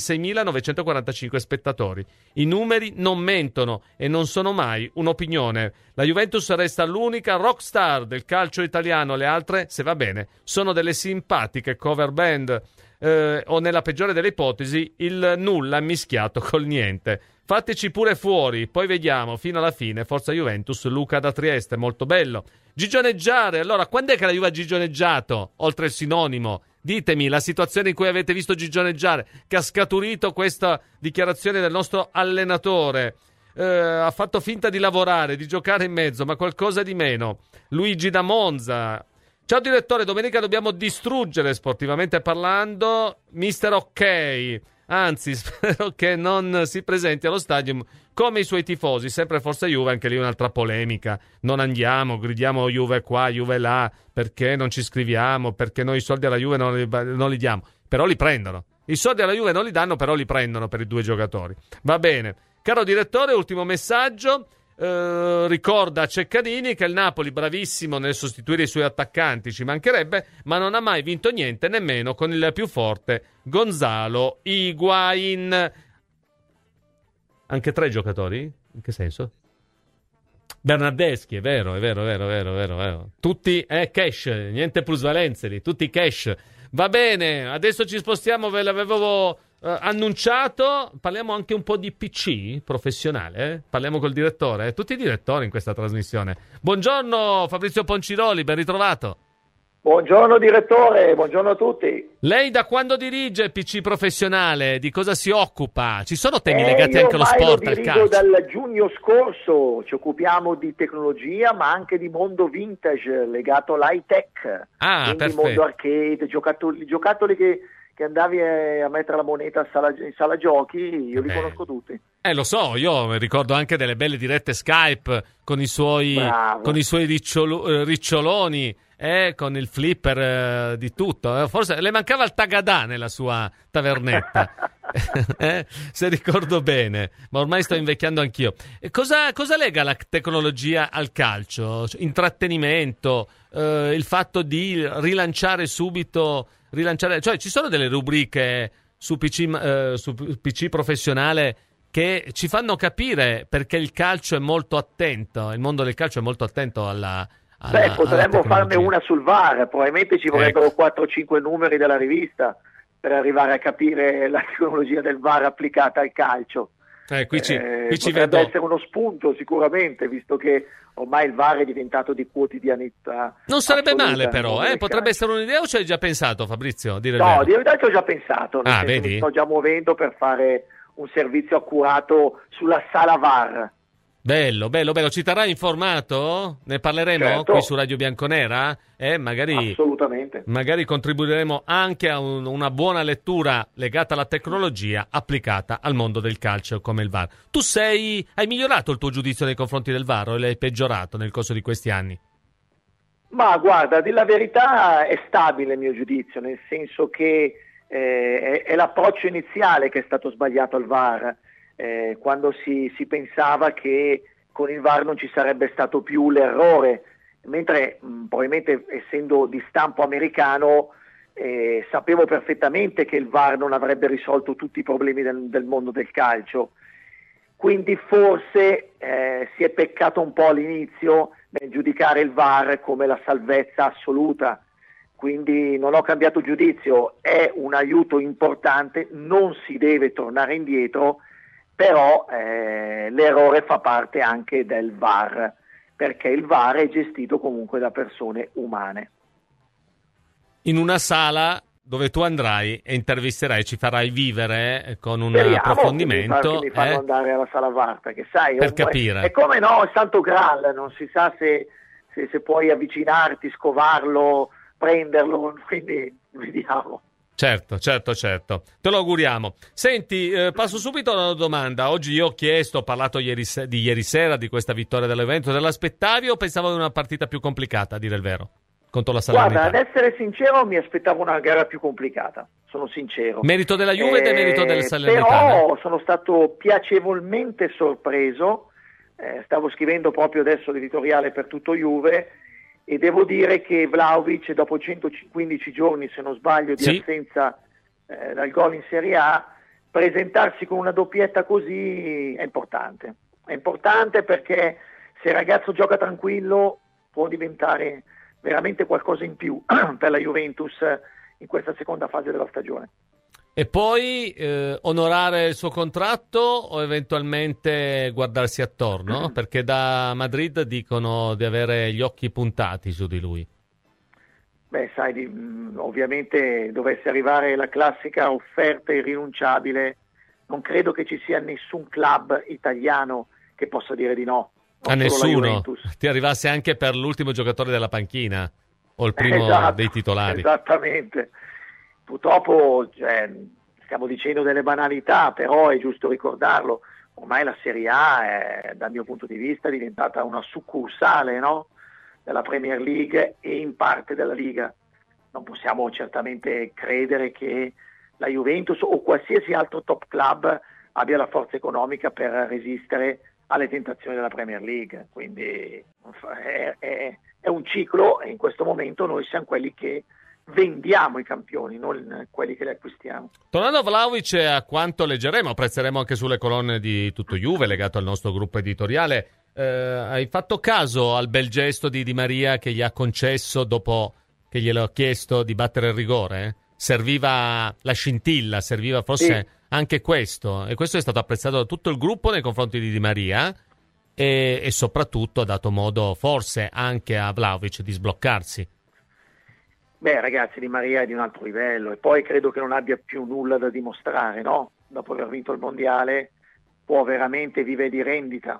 S3: 26.945 spettatori. I numeri non mentono e non sono mai un'opinione. La Juventus resta l'unica rockstar del calcio italiano, le altre, se va bene, sono delle simpatiche cover band o, nella peggiore delle ipotesi, il nulla mischiato col niente. Fateci pure fuori, poi vediamo fino alla fine. Forza Juventus. Luca da Trieste, molto bello. Gigioneggiare, allora, quando è che la Juve ha gigioneggiato? Oltre il sinonimo, ditemi la situazione in cui avete visto gigioneggiare, che ha scaturito questa dichiarazione del nostro allenatore. Ha fatto finta di lavorare, di giocare in mezzo, ma qualcosa di meno. Luigi da Monza. Ciao direttore, domenica dobbiamo distruggere sportivamente parlando Mister Ok. Anzi, spero che non si presenti allo stadio come i suoi tifosi. Sempre Forza Juve, anche lì un'altra polemica. Non andiamo, gridiamo Juve qua, Juve là, perché non ci iscriviamo, perché noi i soldi alla Juve non li diamo. Però li prendono. I soldi alla Juve non li danno, però li prendono per i due giocatori. Va bene. Caro direttore, ultimo messaggio. Ricorda a Ceccadini che il Napoli, bravissimo nel sostituire i suoi attaccanti, ci mancherebbe, ma non ha mai vinto niente nemmeno con il più forte Gonzalo Higuain. Anche 3 giocatori? In che senso? Bernardeschi, è vero. Tutti cash, niente plusvalenze lì, tutti cash. Va bene, adesso ci spostiamo, ve l'avevo annunciato, parliamo anche un po' di PC professionale, parliamo col direttore, tutti i direttori in questa trasmissione. Buongiorno Fabrizio Ponciroli, ben ritrovato.
S5: Buongiorno direttore, buongiorno a tutti.
S3: Lei da quando dirige PC professionale? Di cosa si occupa? Ci sono temi legati anche allo sport, al calcio?
S5: Dal giugno scorso ci occupiamo di tecnologia, ma anche di mondo vintage legato all'high tech. Quindi mondo arcade, giocattoli che andavi a mettere la moneta in sala giochi, io li conosco tutti.
S3: Lo so, io ricordo anche delle belle dirette Skype con i suoi riccioloni, con il flipper, di tutto. Forse le mancava il tagadà nella sua tavernetta, se ricordo bene, ma ormai sto invecchiando anch'io. Cosa lega la tecnologia al calcio? Intrattenimento, il fatto di rilanciare subito... Cioè ci sono delle rubriche su PC professionale che ci fanno capire perché il calcio è molto attento, il mondo del calcio è molto attento alla
S5: potremmo farne una sul VAR, probabilmente ci vorrebbero 4-5 numeri della rivista per arrivare a capire la tecnologia del VAR applicata al calcio.
S3: Qui ci
S5: potrebbe essere uno spunto sicuramente, visto che ormai il VAR è diventato di quotidianità.
S3: Non sarebbe male però, potrebbe essere un'idea, o ci hai già pensato, Fabrizio?
S5: Di verità ci ho già pensato, vedi? Mi sto già muovendo per fare un servizio accurato sulla sala VAR.
S3: Bello, ci terrai informato? Ne parleremo qui su Radio Bianconera?
S5: Assolutamente.
S3: Magari contribuiremo anche a una buona lettura legata alla tecnologia applicata al mondo del calcio come il VAR. Tu hai migliorato il tuo giudizio nei confronti del VAR o l'hai peggiorato nel corso di questi anni?
S5: Ma guarda, a dire la verità è stabile il mio giudizio, nel senso che è l'approccio iniziale che è stato sbagliato al VAR, quando si pensava che con il VAR non ci sarebbe stato più l'errore, mentre probabilmente essendo di stampo americano sapevo perfettamente che il VAR non avrebbe risolto tutti i problemi del mondo del calcio, quindi forse si è peccato un po' all'inizio nel giudicare il VAR come la salvezza assoluta. Quindi non ho cambiato giudizio, è un aiuto importante, non si deve tornare indietro, però l'errore fa parte anche del VAR, perché il VAR è gestito comunque da persone umane.
S3: In una sala dove tu andrai e intervisterai, ci farai vivere con un approfondimento.
S5: Mi fanno andare alla sala VAR, perché sai,
S3: per capire.
S5: È come il Santo Graal, non si sa se puoi avvicinarti, scovarlo, prenderlo, quindi vediamo.
S3: Certo. Te lo auguriamo. Senti, passo subito alla domanda. Oggi io ho parlato di ieri sera, di questa vittoria dell'evento. Te l'aspettavi o pensavo di una partita più complicata, a dire il vero, contro la Salernitana?
S5: Guarda, ad essere sincero, mi aspettavo una gara più complicata, sono sincero.
S3: Merito della Juve e merito del Salernitana?
S5: Però sono stato piacevolmente sorpreso. Stavo scrivendo proprio adesso l'editoriale per Tutto Juve, e devo dire che Vlahovic, dopo 115 giorni, se non sbaglio, di assenza dal gol in Serie A, presentarsi con una doppietta così è importante. È importante perché se il ragazzo gioca tranquillo può diventare veramente qualcosa in più per la Juventus in questa seconda fase della stagione.
S3: E poi onorare il suo contratto o eventualmente guardarsi attorno? Perché da Madrid dicono di avere gli occhi puntati su di lui.
S5: Beh, sai, ovviamente dovesse arrivare la classica offerta irrinunciabile, non credo che ci sia nessun club italiano che possa dire di no.
S3: A nessuno? Ti arrivasse anche per l'ultimo giocatore della panchina o il primo dei titolari?
S5: Esattamente. Purtroppo stiamo dicendo delle banalità, però è giusto ricordarlo. Ormai la Serie A dal mio punto di vista è diventata una succursale, no? Della Premier League e in parte della Liga. Non possiamo certamente credere che la Juventus o qualsiasi altro top club abbia la forza economica per resistere alle tentazioni della Premier League. Quindi è un ciclo, e in questo momento noi siamo quelli che vendiamo i campioni, non quelli che li acquistiamo.
S3: Tornando a Vlahovic, a quanto leggeremo, apprezzeremo anche sulle colonne di Tutto Juve, legato al nostro gruppo editoriale. Hai fatto caso al bel gesto di Di Maria che gli ha concesso dopo che glielo ha chiesto di battere il rigore? Serviva la scintilla, serviva forse anche questo, e questo è stato apprezzato da tutto il gruppo nei confronti di Di Maria, e soprattutto ha dato modo forse anche a Vlahovic di sbloccarsi.
S5: Beh, ragazzi, Di Maria è di un altro livello, e poi credo che non abbia più nulla da dimostrare, no? Dopo aver vinto il mondiale può veramente vivere di rendita,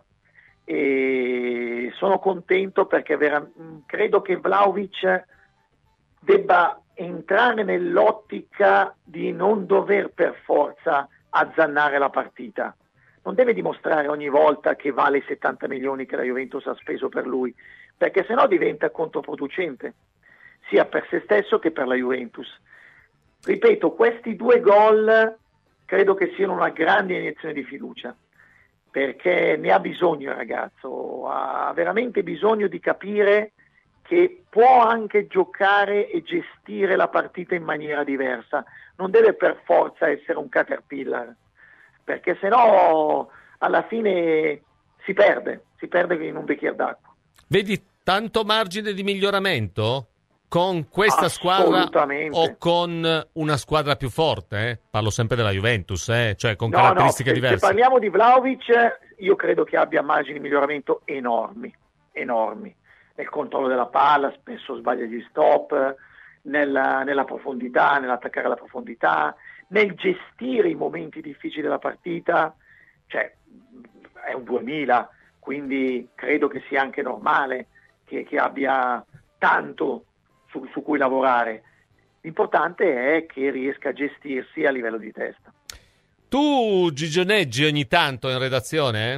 S5: e sono contento perché credo che Vlahovic debba entrare nell'ottica di non dover per forza azzannare la partita. Non deve dimostrare ogni volta che vale i 70 milioni che la Juventus ha speso per lui, perché sennò diventa controproducente, sia per se stesso che per la Juventus. Ripeto, questi 2 gol credo che siano una grande iniezione di fiducia, perché ne ha bisogno il ragazzo, ha veramente bisogno di capire che può anche giocare e gestire la partita in maniera diversa, non deve per forza essere un caterpillar, perché sennò alla fine si perde in un bicchiere d'acqua.
S3: Vedi tanto margine di miglioramento con questa squadra o con una squadra più forte? Parlo sempre della Juventus, cioè con caratteristiche diverse.
S5: Se parliamo di Vlahovic, io credo che abbia margini di miglioramento enormi. Nel controllo della palla, spesso sbaglia gli stop, nella profondità, nell'attaccare alla profondità, nel gestire i momenti difficili della partita, cioè è un 2000, quindi credo che sia anche normale che abbia tanto su cui lavorare. L'importante è che riesca a gestirsi a livello di testa.
S3: Tu gigioneggi ogni tanto in redazione?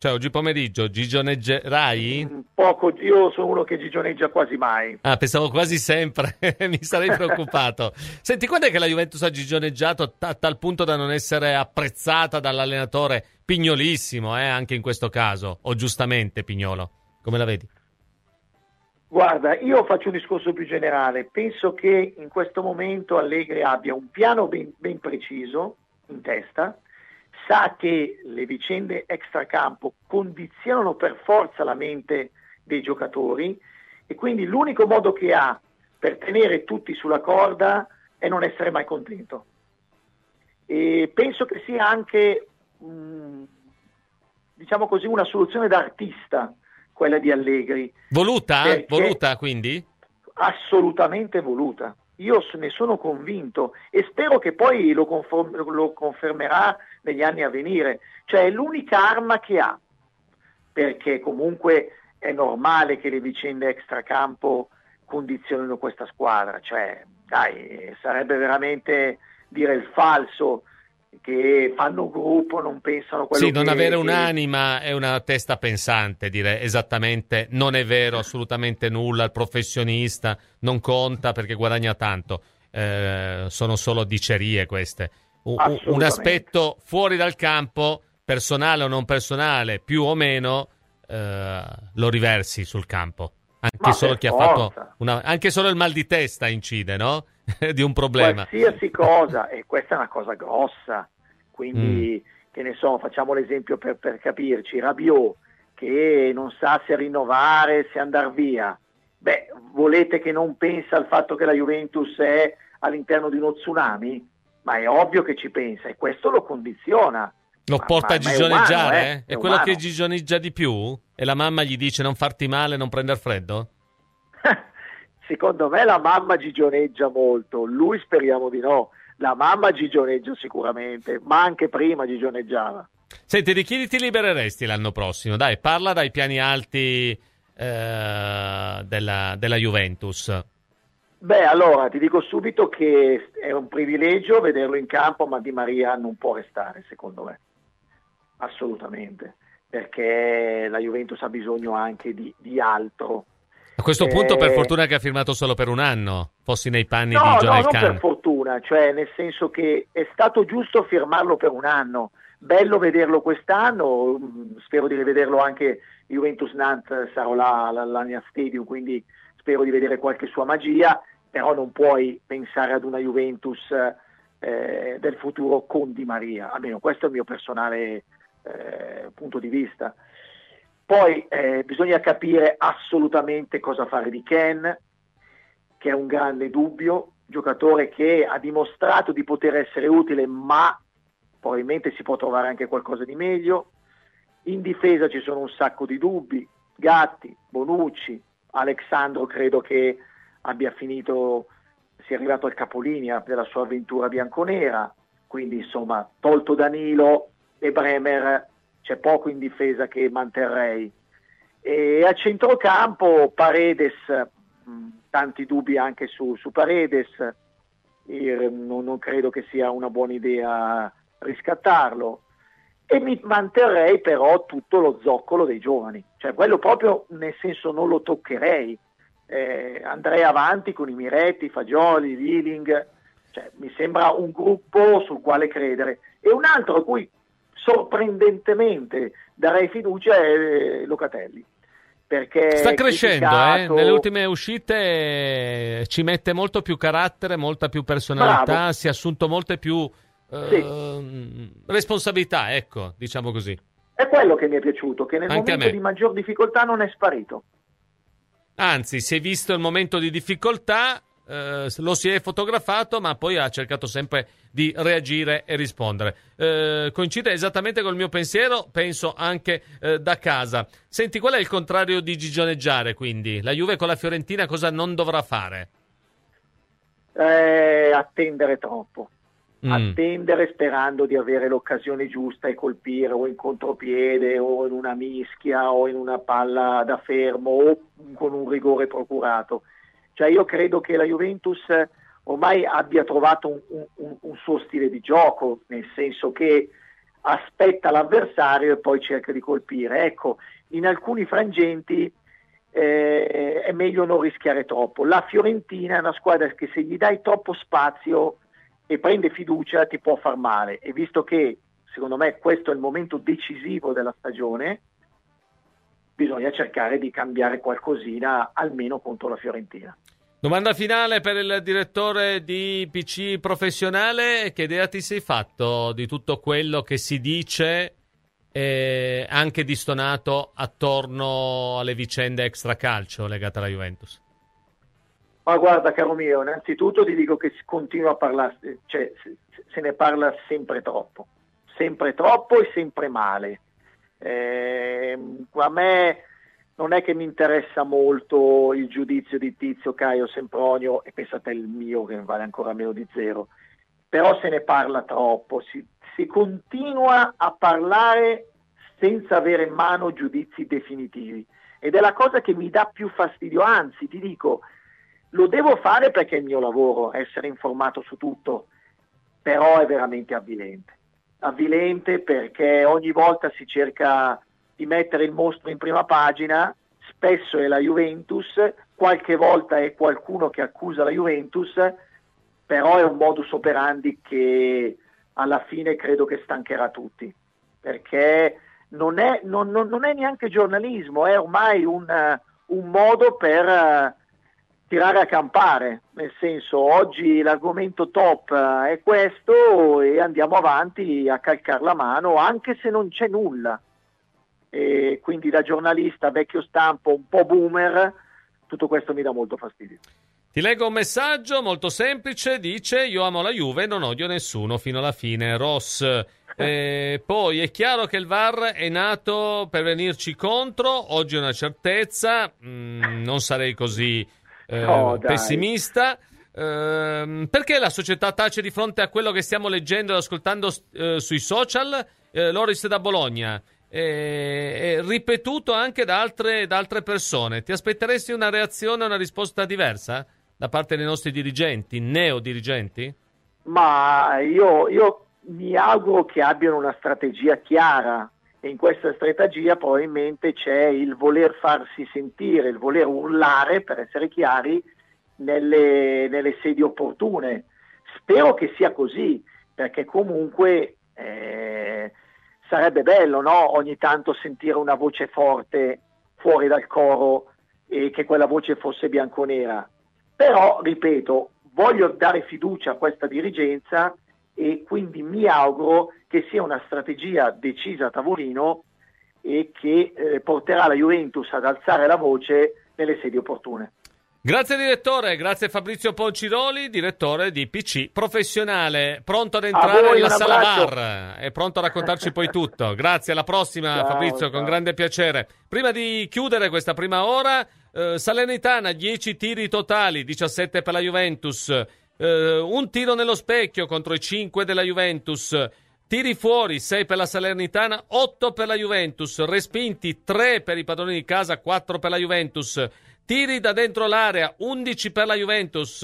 S3: Cioè oggi pomeriggio gigioneggerai?
S5: Poco, io sono uno che gigioneggia quasi mai.
S3: Ah, pensavo quasi sempre, mi sarei preoccupato. Senti, quando è che la Juventus ha gigioneggiato a tal punto da non essere apprezzata dall'allenatore Pignolissimo, anche in questo caso, o giustamente Pignolo? Come la vedi?
S5: Guarda, io faccio un discorso più generale. Penso che in questo momento Allegri abbia un piano ben preciso in testa, sa che le vicende extracampo condizionano per forza la mente dei giocatori e quindi l'unico modo che ha per tenere tutti sulla corda è non essere mai contento. E penso che sia anche, diciamo così, una soluzione d'artista quella di Allegri.
S3: Voluta? Voluta quindi?
S5: Assolutamente voluta. Io ne sono convinto e spero che poi lo confermerà negli anni a venire. Cioè è l'unica arma che ha, perché comunque è normale che le vicende extracampo condizionino questa squadra. Cioè, dai, sarebbe veramente dire il falso che fanno gruppo, non pensano quello
S3: che... Sì, non avere un'anima e una testa pensante, dire esattamente non è vero assolutamente nulla, il professionista non conta perché guadagna tanto, sono solo dicerie queste. Un aspetto fuori dal campo, personale o non personale, più o meno, lo riversi sul campo. Anche solo chi ha fatto anche solo il mal di testa incide, no? Di un problema.
S5: Qualsiasi cosa, e questa è una cosa grossa, quindi che ne so, facciamo l'esempio per capirci, Rabiot che non sa se rinnovare, se andar via. Beh, volete che non pensa al fatto che la Juventus è all'interno di uno tsunami? Ma è ovvio che ci pensa e questo lo condiziona.
S3: Lo porta a gigioneggiare? È quello che gigioneggia di più? E la mamma gli dice non farti male, non prender freddo?
S5: Secondo me la mamma gigioneggia molto, lui speriamo di no. La mamma gigioneggia sicuramente, ma anche prima gigioneggiava.
S3: Senti, di chi ti libereresti l'anno prossimo? Dai, parla dai piani alti della Juventus.
S5: Beh, allora, ti dico subito che è un privilegio vederlo in campo, ma Di Maria non può restare, secondo me. Assolutamente. Perché la Juventus ha bisogno anche di altro.
S3: A questo punto per fortuna che ha firmato solo per un anno, fossi nei panni di Joel Kahn.
S5: No, non per fortuna, cioè nel senso che è stato giusto firmarlo per un anno, bello vederlo quest'anno, spero di rivederlo anche Juventus Nantes, sarò là all'Allianz Stadium, quindi spero di vedere qualche sua magia, però non puoi pensare ad una Juventus del futuro con Di Maria, almeno questo è il mio personale punto di vista. Poi bisogna capire assolutamente cosa fare di Ken, che è un grande dubbio, giocatore che ha dimostrato di poter essere utile, ma probabilmente si può trovare anche qualcosa di meglio. In difesa ci sono un sacco di dubbi, Gatti, Bonucci, Alexandro credo che abbia finito, sia arrivato al capolinea della sua avventura bianconera, quindi insomma tolto Danilo e Bremer c'è poco in difesa che manterrei. E a centrocampo Paredes, tanti dubbi anche su Paredes, non credo che sia una buona idea riscattarlo, e mi manterrei però tutto lo zoccolo dei giovani, cioè quello proprio, nel senso non lo toccherei, andrei avanti con i Miretti, Fagioli, Wheeling, cioè mi sembra un gruppo sul quale credere. E un altro a cui sorprendentemente darei fiducia è Locatelli, perché
S3: sta crescendo, nelle ultime uscite ci mette molto più carattere, molta più personalità. Bravo. Si è assunto molte più responsabilità, ecco, diciamo così.
S5: È quello che mi è piaciuto, che nel momento di maggior difficoltà non è sparito,
S3: anzi si è visto il momento di difficoltà, lo si è fotografato, ma poi ha cercato sempre di reagire e rispondere. Coincide esattamente col mio pensiero, penso anche da casa. Senti, qual è il contrario di gigioneggiare, quindi? La Juve con la Fiorentina cosa non dovrà fare?
S5: Attendere troppo. Attendere sperando di avere l'occasione giusta e colpire o in contropiede o in una mischia o in una palla da fermo o con un rigore procurato. Cioè io credo che la Juventus ormai abbia trovato un suo stile di gioco, nel senso che aspetta l'avversario e poi cerca di colpire. Ecco, in alcuni frangenti è meglio non rischiare troppo. La Fiorentina è una squadra che se gli dai troppo spazio e prende fiducia ti può far male, e visto che secondo me questo è il momento decisivo della stagione, bisogna cercare di cambiare qualcosina almeno contro la Fiorentina.
S3: Domanda finale per il direttore di PC Professionale: che idea ti sei fatto di tutto quello che si dice anche di stonato attorno alle vicende extracalcio legate alla Juventus?
S5: Ma guarda, caro mio, innanzitutto ti dico che si continua a parlare, cioè se ne parla sempre troppo e sempre male. A me non è che mi interessa molto il giudizio di Tizio, Caio, Sempronio, e pensate il mio che vale ancora meno di zero, però se ne parla troppo, si continua a parlare senza avere in mano giudizi definitivi, ed è la cosa che mi dà più fastidio. Anzi, ti dico, lo devo fare perché è il mio lavoro, essere informato su tutto, però è veramente avvilente perché ogni volta si cerca di mettere il mostro in prima pagina, spesso è la Juventus, qualche volta è qualcuno che accusa la Juventus, però è un modus operandi che alla fine credo che stancherà tutti, perché non è neanche giornalismo, è ormai un modo per tirare a campare, nel senso, oggi l'argomento top è questo e andiamo avanti a calcar la mano anche se non c'è nulla. E quindi da giornalista vecchio stampo, un po' boomer, tutto questo mi dà molto fastidio.
S3: Ti leggo un messaggio molto semplice, dice: io amo la Juve, non odio nessuno fino alla fine, Ross. Poi è chiaro che il VAR è nato per venirci contro, oggi è una certezza, non sarei così pessimista. Perché la società tace di fronte a quello che stiamo leggendo e ascoltando sui social? Loris da Bologna, ripetuto anche da altre persone. Ti aspetteresti una reazione, una risposta diversa da parte dei nostri dirigenti, neodirigenti?
S5: Ma io mi auguro che abbiano una strategia chiara, e in questa strategia probabilmente c'è il voler farsi sentire, il voler urlare, per essere chiari, nelle sedi opportune. Spero che sia così, perché comunque sarebbe bello, no? Ogni tanto sentire una voce forte fuori dal coro e che quella voce fosse bianconera. Però, ripeto, voglio dare fiducia a questa dirigenza e quindi mi auguro che sia una strategia decisa a tavolino e che porterà la Juventus ad alzare la voce nelle sedi opportune.
S3: Grazie direttore, grazie Fabrizio Ponciroli, direttore di PC Professionale, pronto ad entrare nella sala VAR, è pronto a raccontarci poi tutto. Grazie, alla prossima. Ciao, Fabrizio, ciao. Con grande piacere. Prima di chiudere questa prima ora, Salernitana 10 tiri totali, 17 per la Juventus, un tiro nello specchio contro i 5 della Juventus, tiri fuori 6 per la Salernitana, 8 per la Juventus, respinti 3 per i padroni di casa, 4 per la Juventus, tiri da dentro l'area 11 per la Juventus,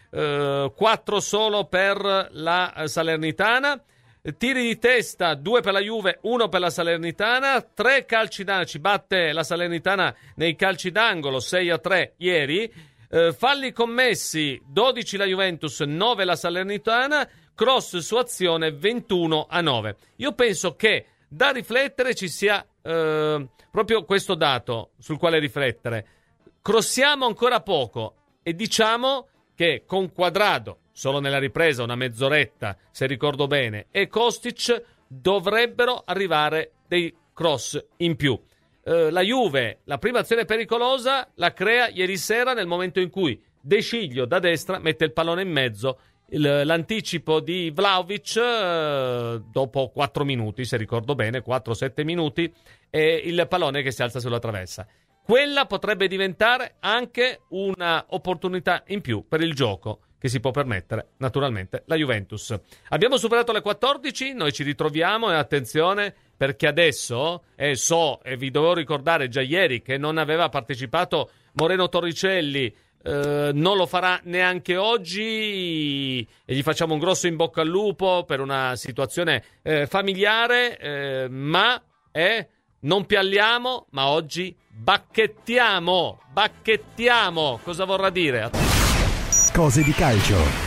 S3: 4 solo per la Salernitana, tiri di testa 2 per la Juve, 1 per la Salernitana, 3 calci d'angolo, ci batte la Salernitana nei calci d'angolo 6-3 ieri, falli commessi 12 la Juventus, 9 la Salernitana, cross su azione 21-9. Io penso che da riflettere ci sia proprio questo dato sul quale riflettere. Crossiamo ancora poco e diciamo che con Quadrado, solo nella ripresa una mezz'oretta se ricordo bene, e Kostic dovrebbero arrivare dei cross in più. La Juve, la prima azione pericolosa la crea ieri sera nel momento in cui De Sciglio da destra mette il pallone in mezzo, l'anticipo di Vlahovic dopo 4 minuti, se ricordo bene, 4-7 minuti, e il pallone che si alza sulla traversa. Quella potrebbe diventare anche una opportunità in più per il gioco che si può permettere naturalmente la Juventus. Abbiamo superato le 14, noi ci ritroviamo e attenzione perché adesso so e vi dovevo ricordare già ieri che non aveva partecipato Moreno Torricelli non lo farà neanche oggi e gli facciamo un grosso in bocca al lupo per una situazione familiare, ma non pialliamo, ma oggi bacchettiamo. Cosa vorrà dire?
S4: Cose di calcio.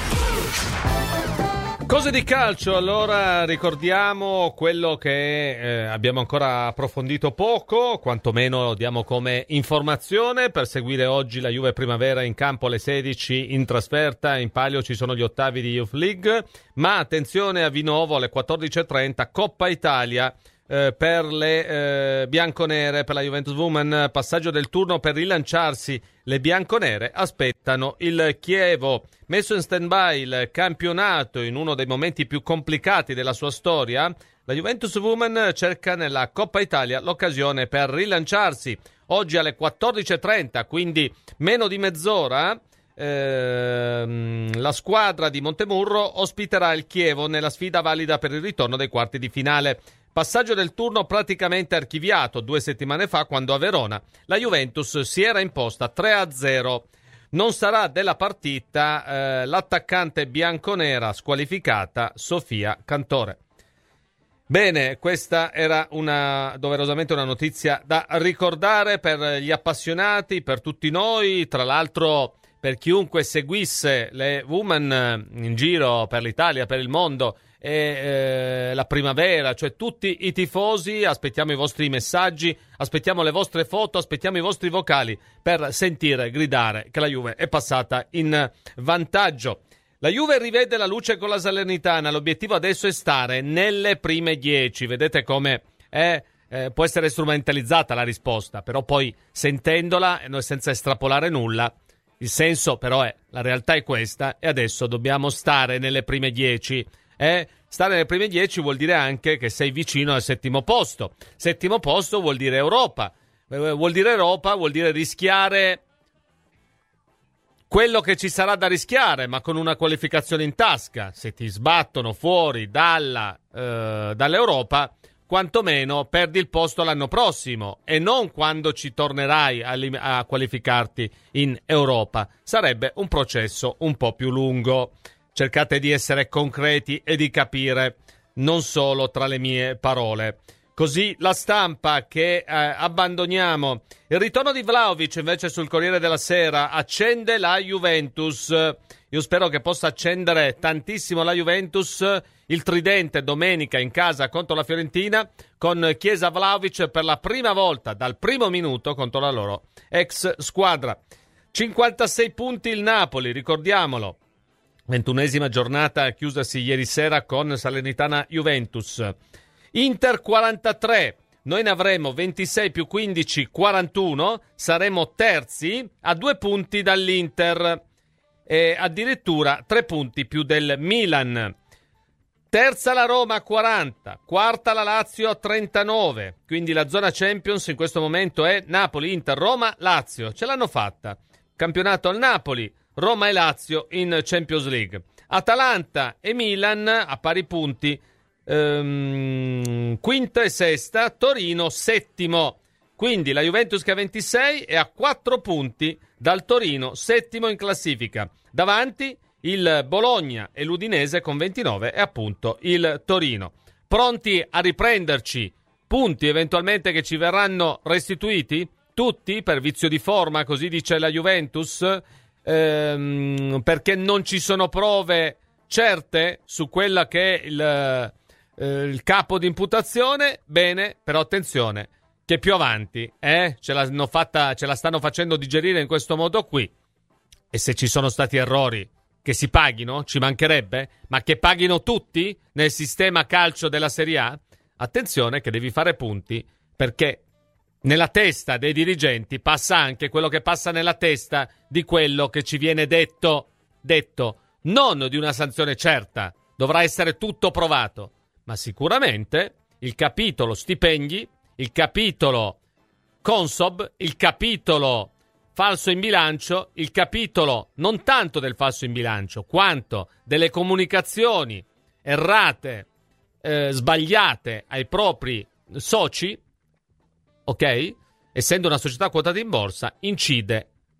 S3: Cose di calcio, allora ricordiamo quello che abbiamo ancora approfondito poco, quantomeno diamo come informazione. Per seguire oggi la Juve Primavera in campo alle 16 in trasferta, in palio ci sono gli ottavi di Youth League, ma attenzione a Vinovo alle 14.30 Coppa Italia per le bianconere, per la Juventus Women, passaggio del turno per rilanciarsi. Le bianconere aspettano il Chievo. Messo in stand-by il campionato in uno dei momenti più complicati della sua storia, la Juventus Women cerca nella Coppa Italia l'occasione per rilanciarsi. Oggi alle 14.30, quindi meno di mezz'ora, la squadra di Montemurro ospiterà il Chievo nella sfida valida per il ritorno dei quarti di finale. Passaggio del turno praticamente archiviato 2 settimane fa, quando a Verona la Juventus si era imposta 3-0. Non sarà della partita l'attaccante bianconera squalificata Sofia Cantore. Bene, questa era doverosamente una notizia da ricordare per gli appassionati, per tutti noi, tra l'altro per chiunque seguisse le women in giro per l'Italia, per il mondo, e la primavera, cioè tutti i tifosi. Aspettiamo i vostri messaggi, aspettiamo le vostre foto, aspettiamo i vostri vocali per sentire gridare che la Juve è passata in vantaggio. La Juve rivede la luce con la Salernitana, l'obiettivo adesso è stare nelle prime 10. Vedete come può essere strumentalizzata la risposta, però poi sentendola, noi senza estrapolare nulla, il senso però la realtà è questa, e adesso dobbiamo stare nelle prime 10. Stare nelle prime 10 vuol dire anche che sei vicino al settimo posto. Settimo posto vuol dire Europa. Vuol dire rischiare quello che ci sarà da rischiare, ma con una qualificazione in tasca. Se ti sbattono fuori dall'Europa, quantomeno perdi il posto l'anno prossimo e non quando ci tornerai a qualificarti in Europa. Sarebbe un processo un po' più lungo. Cercate di essere concreti e di capire, non solo tra le mie parole. Così la Stampa, che abbandoniamo. Il ritorno di Vlahovic invece sul Corriere della Sera accende la Juventus. Io spero che possa accendere tantissimo la Juventus il tridente domenica in casa contro la Fiorentina, con Chiesa Vlahovic per la prima volta dal primo minuto contro la loro ex squadra. 56 punti il Napoli, ricordiamolo. 21esima giornata chiusasi ieri sera con Salernitana Juventus. Inter 43, noi ne avremo 26 più 15, 41, saremo terzi a 2 punti dall'Inter e addirittura 3 punti più del Milan. Terza la Roma a 40, quarta la Lazio a 39, quindi la zona Champions in questo momento è Napoli, Inter, Roma, Lazio. Ce l'hanno fatta. Campionato al Napoli, Roma e Lazio in Champions League. Atalanta e Milan a pari punti, quinta e sesta, Torino settimo. Quindi la Juventus che ha 26 è a 4 punti dal Torino, settimo in classifica. Davanti il Bologna e l'Udinese con 29 e appunto il Torino. Pronti a riprenderci, punti eventualmente che ci verranno restituiti, tutti per vizio di forma, così dice la Juventus, perché non ci sono prove certe su quella che è il capo di imputazione. Bene, però attenzione che più avanti ce la stanno facendo digerire in questo modo qui, e se ci sono stati errori che si paghino, ci mancherebbe, ma che paghino tutti nel sistema calcio della Serie A, attenzione che devi fare punti, perché nella testa dei dirigenti passa anche quello che passa nella testa di quello che ci viene detto non di una sanzione certa, dovrà essere tutto provato, ma sicuramente il capitolo stipendi, il capitolo Consob, il capitolo falso in bilancio, il capitolo non tanto del falso in bilancio quanto delle comunicazioni errate, sbagliate ai propri soci, ok? Essendo una società quotata in borsa, incide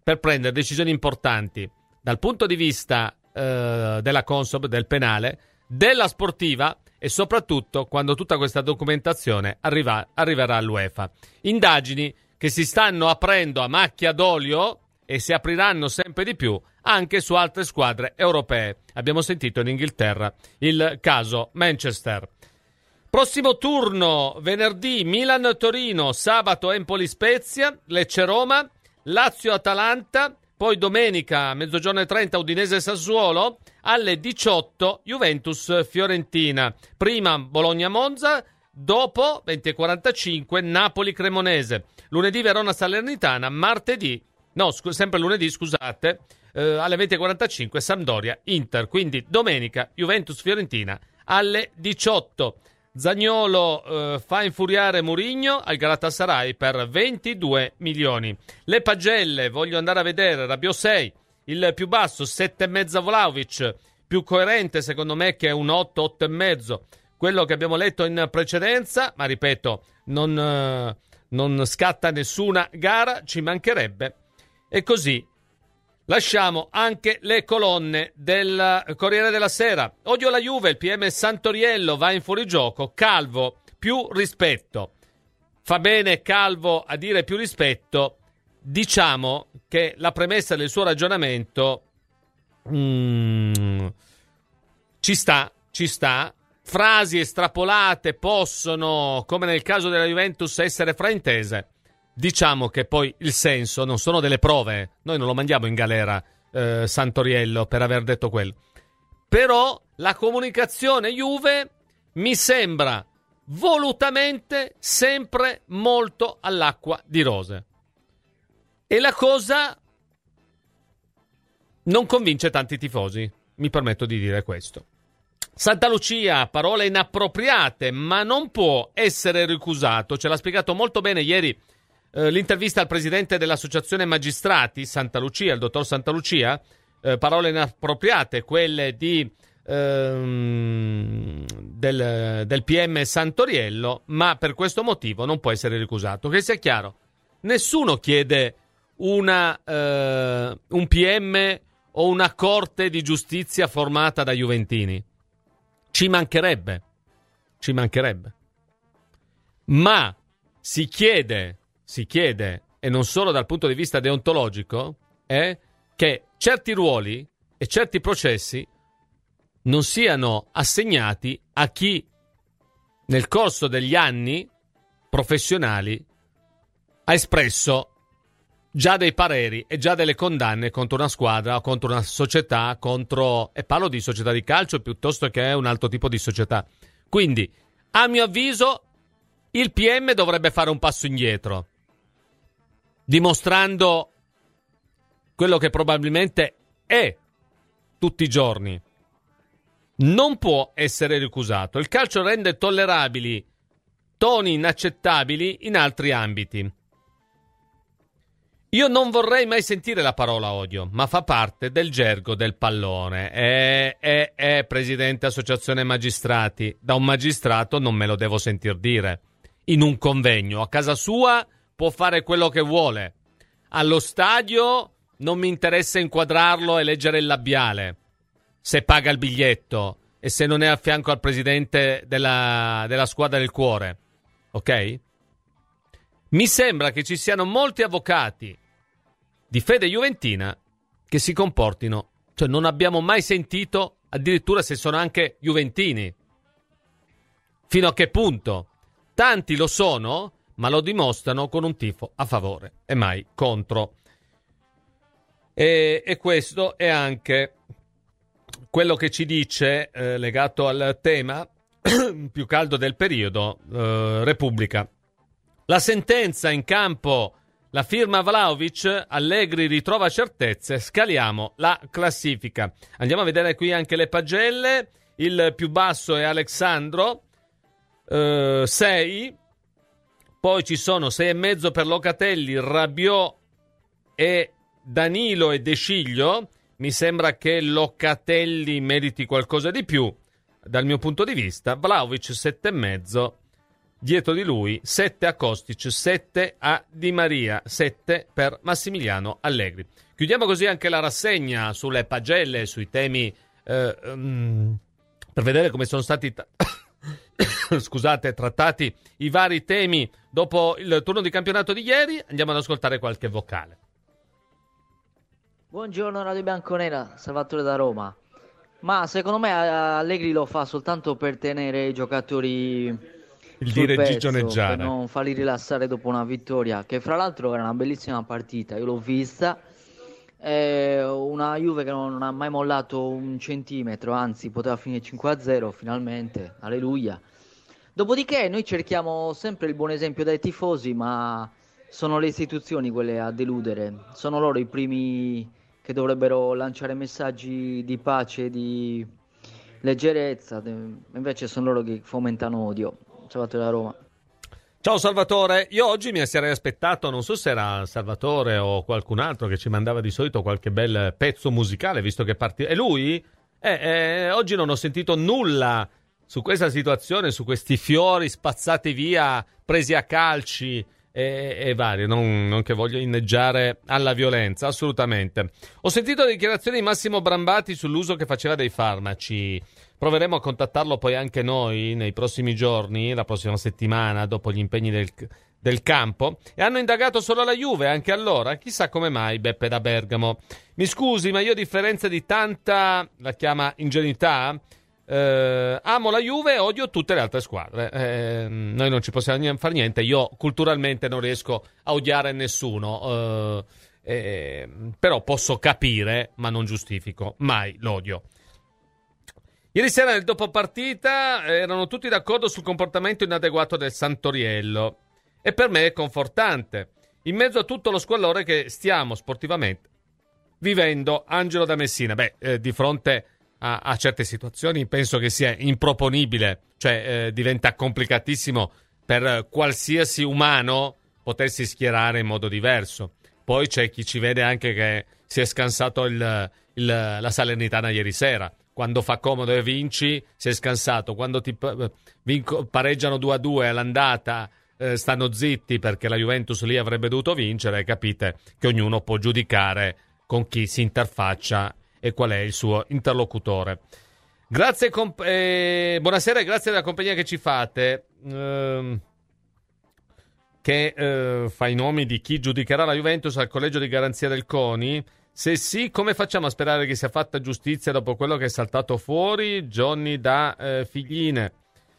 S3: per prendere decisioni importanti dal punto di vista della Consob, del penale, della sportiva e soprattutto quando tutta questa documentazione arriverà all'UEFA. Indagini che si stanno aprendo a macchia d'olio e si apriranno sempre di più anche su altre squadre europee. Abbiamo sentito in Inghilterra il caso Manchester. Prossimo turno, venerdì Milan-Torino, sabato Empoli-Spezia, Lecce-Roma, Lazio-Atalanta, poi domenica 12:30 Udinese-Sassuolo, alle 18 Juventus-Fiorentina, prima Bologna-Monza, dopo 20:45 Napoli-Cremonese, lunedì Verona-Salernitana, sempre lunedì, alle 20:45 Sampdoria-Inter, quindi domenica Juventus-Fiorentina alle 18. Zagnolo fa infuriare Mourinho al Galatasaray per 22 milioni. Le pagelle, voglio andare a vedere, Rabiot 6, il più basso 7,5 Vlahovic, più coerente secondo me che un 8,5, quello che abbiamo letto in precedenza, ma ripeto, non scatta nessuna gara, ci mancherebbe. E così lasciamo anche le colonne del Corriere della Sera. Odio la Juve, il PM Santoriello va in fuorigioco, Calvo, più rispetto. Fa bene Calvo a dire più rispetto, diciamo che la premessa del suo ragionamento ci sta. Frasi estrapolate possono, come nel caso della Juventus, essere fraintese. Diciamo che poi il senso non sono delle prove. Noi non lo mandiamo in galera, Santoriello, per aver detto quello. Però la comunicazione Juve mi sembra volutamente sempre molto all'acqua di rose. E la cosa non convince tanti tifosi. Mi permetto di dire questo. Santa Lucia, parole inappropriate, ma non può essere ricusato. Ce l'ha spiegato molto bene ieri l'intervista al presidente dell'associazione magistrati Santa Lucia, il dottor Santa Lucia. Parole inappropriate, quelle del PM Santoriello, ma per questo motivo non può essere ricusato. Che sia chiaro, nessuno chiede un PM o una corte di giustizia formata da juventini. Ci mancherebbe. Ma si chiede, e non solo dal punto di vista deontologico, che certi ruoli e certi processi non siano assegnati a chi nel corso degli anni professionali ha espresso già dei pareri e già delle condanne contro una squadra o contro una società, e parlo di società di calcio piuttosto che un altro tipo di società. Quindi, a mio avviso, il PM dovrebbe fare un passo indietro, dimostrando quello che probabilmente è tutti i giorni. Non può essere ricusato. Il calcio rende tollerabili toni inaccettabili in altri ambiti. Io non vorrei mai sentire la parola odio, ma fa parte del gergo del pallone. Presidente Associazione Magistrati. Da un magistrato non me lo devo sentir dire. In un convegno, a casa sua, può fare quello che vuole. Allo stadio non mi interessa inquadrarlo e leggere il labiale, se paga il biglietto e se non è a fianco al presidente della squadra del cuore. Ok? Mi sembra che ci siano molti avvocati di fede juventina che si comportino, cioè non abbiamo mai sentito, addirittura se sono anche juventini. Fino a che punto? Tanti lo sono, ma lo dimostrano con un tifo a favore e mai contro. E questo è anche quello che ci dice, legato al tema più caldo del periodo, Repubblica. La sentenza in campo, la firma Vlahovic, Allegri ritrova certezze, scaliamo la classifica. Andiamo a vedere qui anche le pagelle. Il più basso è Alexandro, 6. Poi ci sono 6,5 per Locatelli, Rabiot e Danilo e De Sciglio. Mi sembra che Locatelli meriti qualcosa di più dal mio punto di vista. Vlahovic 7,5. dietro di lui 7 a Kostic, 7 a Di Maria, 7 per Massimiliano Allegri. Chiudiamo così anche la rassegna sulle pagelle, sui temi, per vedere come sono stati trattati i vari temi dopo il turno di campionato di ieri. Andiamo ad ascoltare qualche vocale.
S6: Buongiorno Radio Bianconera, Salvatore da Roma. Ma secondo me Allegri lo fa soltanto per tenere i giocatori
S3: il dire
S6: pezzo,
S3: Gigioneggiare,
S6: per non farli rilassare dopo una vittoria, che fra l'altro era una bellissima partita, io l'ho vista. Una Juve che non ha mai mollato un centimetro, anzi poteva finire 5-0 finalmente, alleluia. Dopodiché noi cerchiamo sempre il buon esempio dai tifosi, ma sono le istituzioni quelle a deludere, sono loro i primi che dovrebbero lanciare messaggi di pace, di leggerezza, invece sono loro che fomentano odio. Salvatore da Roma.
S3: Ciao Salvatore, io oggi mi sarei aspettato, non so se era Salvatore o qualcun altro che ci mandava di solito qualche bel pezzo musicale, visto che e lui? Oggi non ho sentito nulla su questa situazione, su questi fiori spazzati via, presi a calci e vari, non che voglio inneggiare alla violenza, assolutamente. Ho sentito le dichiarazioni di Massimo Brambati sull'uso che faceva dei farmaci. Proveremo a contattarlo poi anche noi nei prossimi giorni, la prossima settimana, dopo gli impegni del campo. E hanno indagato solo la Juve, anche allora. Chissà come mai, Beppe da Bergamo. Mi scusi, ma io a differenza di tanta, la chiama ingenuità, amo la Juve e odio tutte le altre squadre. Noi non ci possiamo fare niente. Io culturalmente non riesco a odiare nessuno. Però posso capire, ma non giustifico mai l'odio. Ieri sera nel dopo partita erano tutti d'accordo sul comportamento inadeguato del Santoriello e per me è confortante. In mezzo a tutto lo squallore che stiamo sportivamente vivendo, Angelo da Messina, di fronte a certe situazioni penso che sia improponibile, cioè diventa complicatissimo per qualsiasi umano potersi schierare in modo diverso. Poi c'è chi ci vede anche che si è scansato la Salernitana ieri sera. Quando fa comodo e vinci, si è scansato. Quando pareggiano 2-2 all'andata, stanno zitti perché la Juventus lì avrebbe dovuto vincere. Capite che ognuno può giudicare con chi si interfaccia e qual è il suo interlocutore. Grazie, buonasera e grazie della compagnia che ci fate. Fa i nomi di chi giudicherà la Juventus al collegio di garanzia del CONI. Se sì, come facciamo a sperare che sia fatta giustizia dopo quello che è saltato fuori? Johnny da Figline.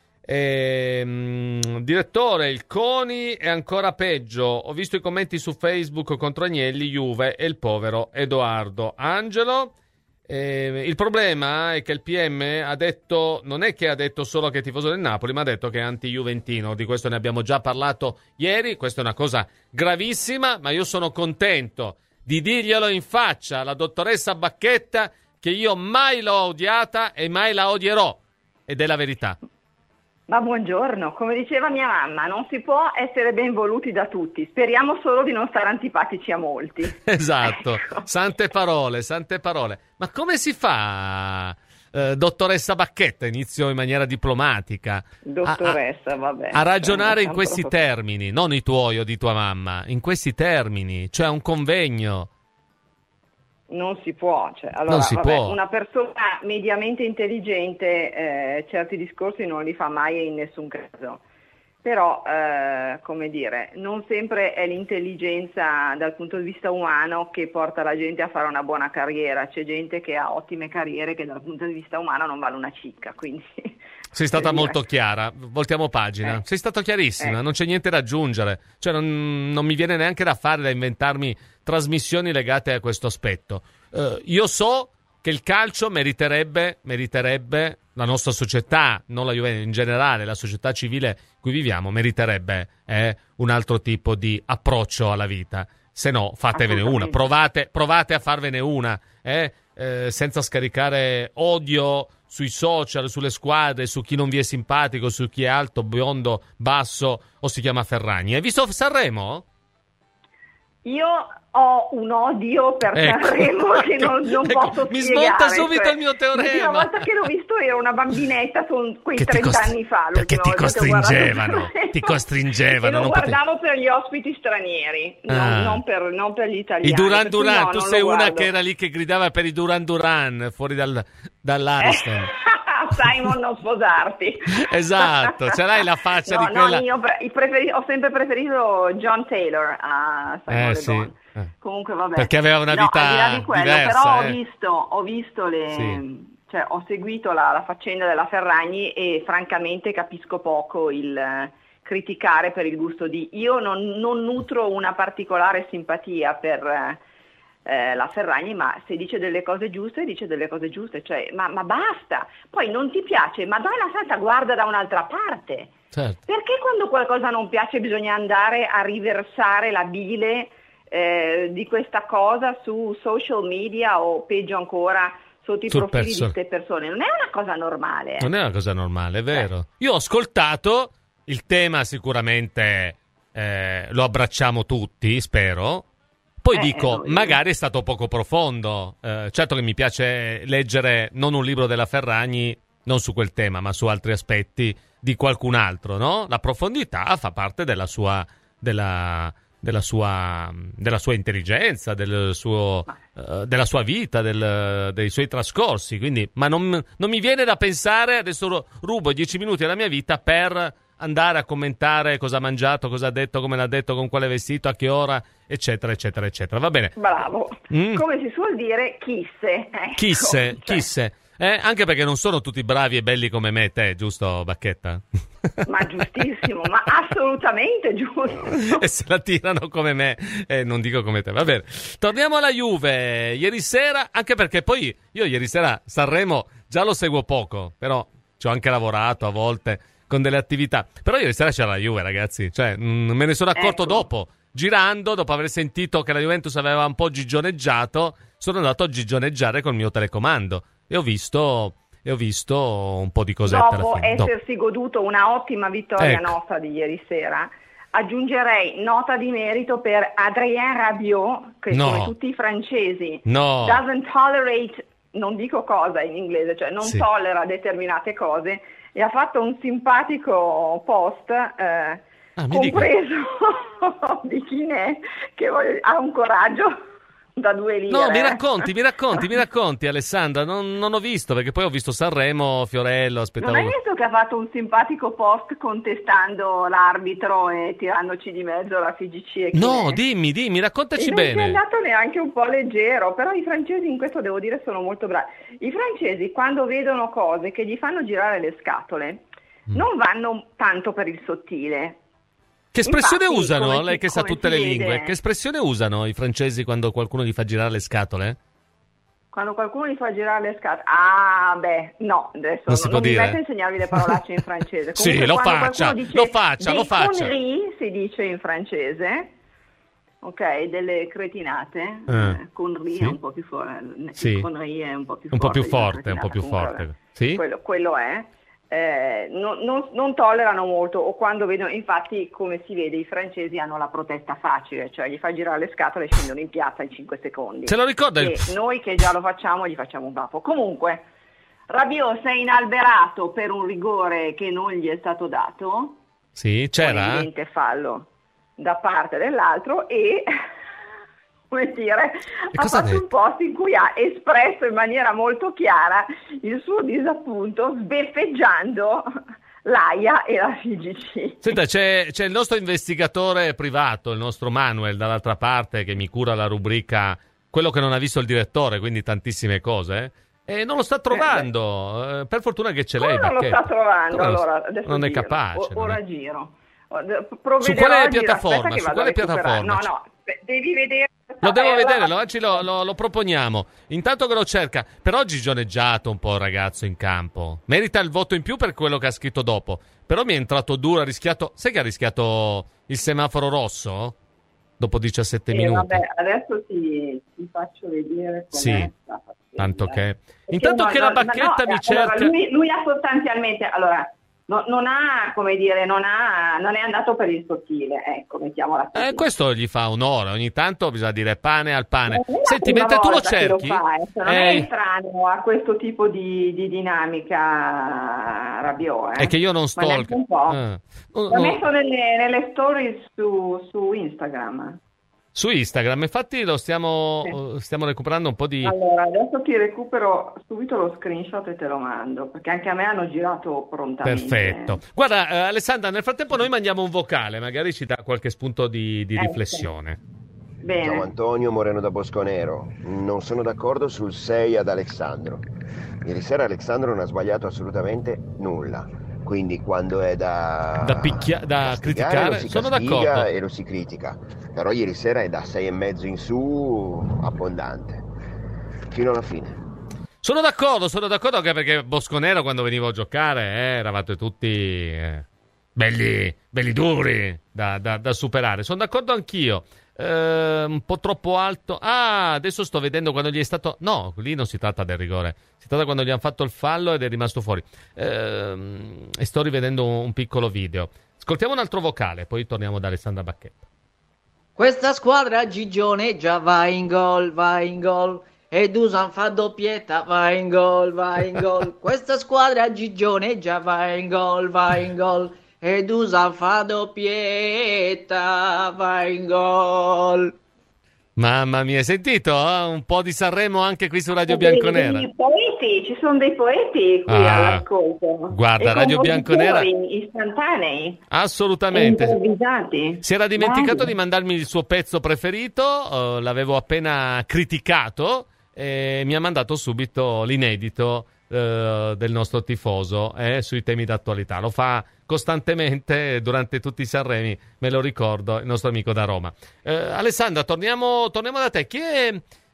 S3: Direttore, il CONI è ancora peggio. Ho visto i commenti su Facebook contro Agnelli, Juve e il povero Edoardo. Angelo, il problema è che il PM ha detto, non è che ha detto solo che è tifoso del Napoli, ma ha detto che è anti-juventino. Di questo ne abbiamo già parlato ieri. Questa è una cosa gravissima, ma io sono contento di dirglielo in faccia alla dottoressa Bacchetta che io mai l'ho odiata e mai la odierò, ed è la verità.
S7: Ma buongiorno, come diceva mia mamma, non si può essere ben voluti da tutti, speriamo solo di non stare antipatici a molti.
S3: Esatto,
S7: ecco.
S3: Sante parole. Ma come si fa, dottoressa Bacchetta, inizio in maniera diplomatica,
S7: dottoressa, vabbè,
S3: a ragionare in questi termini, non i tuoi o di tua mamma, in questi termini, cioè un convegno.
S7: Non si può, può. Una persona mediamente intelligente certi discorsi non li fa mai e in nessun caso. Però, come dire, non sempre è l'intelligenza dal punto di vista umano che porta la gente a fare una buona carriera. C'è gente che ha ottime carriere che dal punto di vista umano non vale una cicca, quindi...
S3: Sei stata molto chiara, voltiamo pagina. Sei stata chiarissima, non c'è niente da aggiungere. Cioè non mi viene neanche da inventarmi trasmissioni legate a questo aspetto. Io so che il calcio meriterebbe la nostra società, non la Juventus in generale, la società civile in cui viviamo, meriterebbe un altro tipo di approccio alla vita. Se no, fatevene una, provate a farvene una, senza scaricare odio sui social, sulle squadre, su chi non vi è simpatico, su chi è alto, biondo, basso o si chiama Ferragni. Hai visto Sanremo?
S7: Io ho un odio per Sanremo che non posso
S3: mi
S7: spiegare.
S3: Smonta subito il mio teorema.
S7: L'ultima volta che l'ho visto ero una bambinetta, sono quei 30 anni fa.
S3: Perché ti costringevano. Ti costringevano.
S7: E lo guardavo per gli ospiti stranieri, non per gli italiani.
S3: I Duran Duran, tu sei una che era lì che gridava per i Duran Duran fuori dall'Ariston.
S7: Simon, non sposarti.
S3: Esatto, ce l'hai la faccia di quella.
S7: No, io ho sempre preferito John Taylor a Simon Le Bon. Comunque vabbè.
S3: Perché aveva una vita
S7: al di là di quello,
S3: diversa.
S7: Però ho visto cioè ho seguito la faccenda della Ferragni e francamente capisco poco il criticare per il gusto di. Io non nutro una particolare simpatia per la Ferragni, ma se dice delle cose giuste, cioè ma basta, poi non ti piace, Madonna Santa, guarda da un'altra parte.
S3: Certo.
S7: Perché quando qualcosa non piace bisogna andare a riversare la bile di questa cosa su social media o peggio ancora sotto i profili di queste persone? Non è una cosa normale.
S3: Non è una cosa normale, è vero. Io ho ascoltato il tema, sicuramente lo abbracciamo tutti, spero. Poi dico, magari è stato poco profondo. Certo che mi piace leggere non un libro della Ferragni, non su quel tema, ma su altri aspetti di qualcun altro, no? La profondità fa parte della sua intelligenza, della sua vita, dei suoi trascorsi. Quindi, ma non mi viene da pensare, adesso rubo 10 minuti della mia vita per andare a commentare cosa ha mangiato, cosa ha detto, come l'ha detto, con quale vestito, a che ora, eccetera, eccetera, eccetera. Va bene.
S7: Bravo. Come si suol dire, chisse.
S3: Chisse. Anche perché non sono tutti bravi e belli come me e te, giusto, Bacchetta?
S7: Ma giustissimo, ma assolutamente giusto.
S3: E se la tirano come me, non dico come te. Va bene. Torniamo alla Juve. Ieri sera, anche perché poi io ieri sera Sanremo già lo seguo poco, però ci ho anche lavorato a volte con delle attività. Però ieri sera c'era la Juve, ragazzi. Cioè, me ne sono accorto dopo. Girando, dopo aver sentito che la Juventus aveva un po' gigioneggiato, sono andato a gigioneggiare col mio telecomando. E ho visto un po' di cosette
S7: dopo
S3: alla fine.
S7: Essersi goduto una ottima vittoria nostra di ieri sera, aggiungerei nota di merito per Adrien Rabiot, che come tutti i francesi doesn't tolerate, non dico cosa in inglese, cioè non tollera determinate cose, e ha fatto un simpatico post compreso di chi ne che ha un coraggio da 2 lire.
S3: No, mi racconti Alessandra, non ho visto, perché poi ho visto Sanremo, Fiorello, aspettavo.
S7: Non hai visto che ha fatto un simpatico post contestando l'arbitro e tirandoci di mezzo la FIGC? E
S3: no, dimmi, raccontaci bene.
S7: Non è andato neanche un po' leggero, però i francesi in questo devo dire sono molto bravi. I francesi quando vedono cose che gli fanno girare le scatole non vanno tanto per il sottile.
S3: Che espressione usano, lei che sa tutte le lingue? Che espressione usano i francesi quando qualcuno gli fa girare le scatole?
S7: Quando qualcuno gli fa girare le scatole? Ah, beh, no, adesso non mi metto a insegnarvi le parolacce in francese. Comunque,
S3: sì, lo faccia.
S7: Conneries si dice in francese, ok, delle cretinate. Conneries è un po' più forte.
S3: Sì.
S7: Conneries è un po' più
S3: forte. Sì?
S7: Quello è. Non tollerano molto, o quando vedono, infatti come si vede i francesi hanno la protesta facile, cioè gli fai girare le scatole e scendono in piazza in 5 secondi.
S3: Se lo ricorda?
S7: E noi che già lo facciamo gli facciamo un baffo. Comunque Rabiot si è inalberato per un rigore che non gli è stato dato.
S3: Sì, c'era?
S7: Un evidente fallo da parte dell'altro e come dire, ha fatto un post in cui ha espresso in maniera molto chiara il suo disappunto, sbeffeggiando l'AIA e la FIGC.
S3: Senta, c'è il nostro investigatore privato, il nostro Manuel, dall'altra parte, che mi cura la rubrica quello che non ha visto il direttore, quindi tantissime cose, e non lo sta trovando. Per fortuna che c'è lei.
S7: Non lo sta trovando, allora adesso
S3: non è capace.
S7: Ora giro.
S3: Su quale piattaforma? No,
S7: devi vedere.
S3: Lo devo vedere, oggi lo proponiamo. Intanto che lo cerca. Per oggi gigioneggiato un po' il ragazzo in campo. Merita il voto in più per quello che ha scritto dopo. Però mi è entrato duro, ha rischiato. Sai che ha rischiato il semaforo rosso? Dopo 17 minuti.
S7: Vabbè, adesso ti faccio vedere com'è.
S3: Tanto che. Intanto che la Bacchetta mi cerca.
S7: Allora, lui ha sostanzialmente. Allora, non ha, come dire, non è andato per il sottile, ecco, mettiamola così.
S3: Questo gli fa onore, ogni tanto bisogna dire pane al pane. Senti, mentre tu lo cerchi...
S7: non è estraneo a questo tipo di dinamica, Rabiot.
S3: È che io non stalk.
S7: L'ho messo nelle stories su Instagram.
S3: Su Instagram, infatti lo stiamo recuperando un po' di...
S7: Allora, adesso ti recupero subito lo screenshot e te lo mando, perché anche a me hanno girato prontamente.
S3: Perfetto. Guarda, Alessandra, nel frattempo noi mandiamo un vocale, magari ci dà qualche spunto di riflessione.
S7: Bene.
S8: Ciao Antonio, Moreno da Bosconero. Non sono d'accordo sul 6 ad Alessandro. Ieri sera Alessandro non ha sbagliato assolutamente nulla. Quindi quando è da
S3: criticare, sono d'accordo.
S8: E lo si critica. Però ieri sera è da 6,5 in su, abbondante. Fino alla fine.
S3: Sono d'accordo anche perché Bosconero quando venivo a giocare eravate tutti belli duri da superare. Sono d'accordo anch'io. Un po' troppo alto. Adesso sto vedendo quando gli è stato... No, lì non si tratta del rigore. Si tratta quando gli hanno fatto il fallo ed è rimasto fuori. E sto rivedendo un piccolo video. Ascoltiamo un altro vocale, poi torniamo da Alessandra Bacchetta.
S6: Questa squadra gigioneggia, va in gol. E Dusan fa doppietta, va in gol. Questa squadra gigioneggia, va in gol. E Dusan fa doppietta, va in gol.
S3: Mamma mia, hai sentito? Un po' di Sanremo anche qui su Radio Bianconera.
S7: Ci sono dei poeti qui all'ascolto.
S3: Guarda, Radio Bianconera
S7: istantanei.
S3: Assolutamente.
S7: Improvvisati.
S3: Si era dimenticato di mandarmi il suo pezzo preferito, l'avevo appena criticato e mi ha mandato subito l'inedito del nostro tifoso sui temi d'attualità. Lo fa costantemente durante tutti i Sanremi, me lo ricordo, il nostro amico da Roma. Alessandra, torniamo da te. Chi è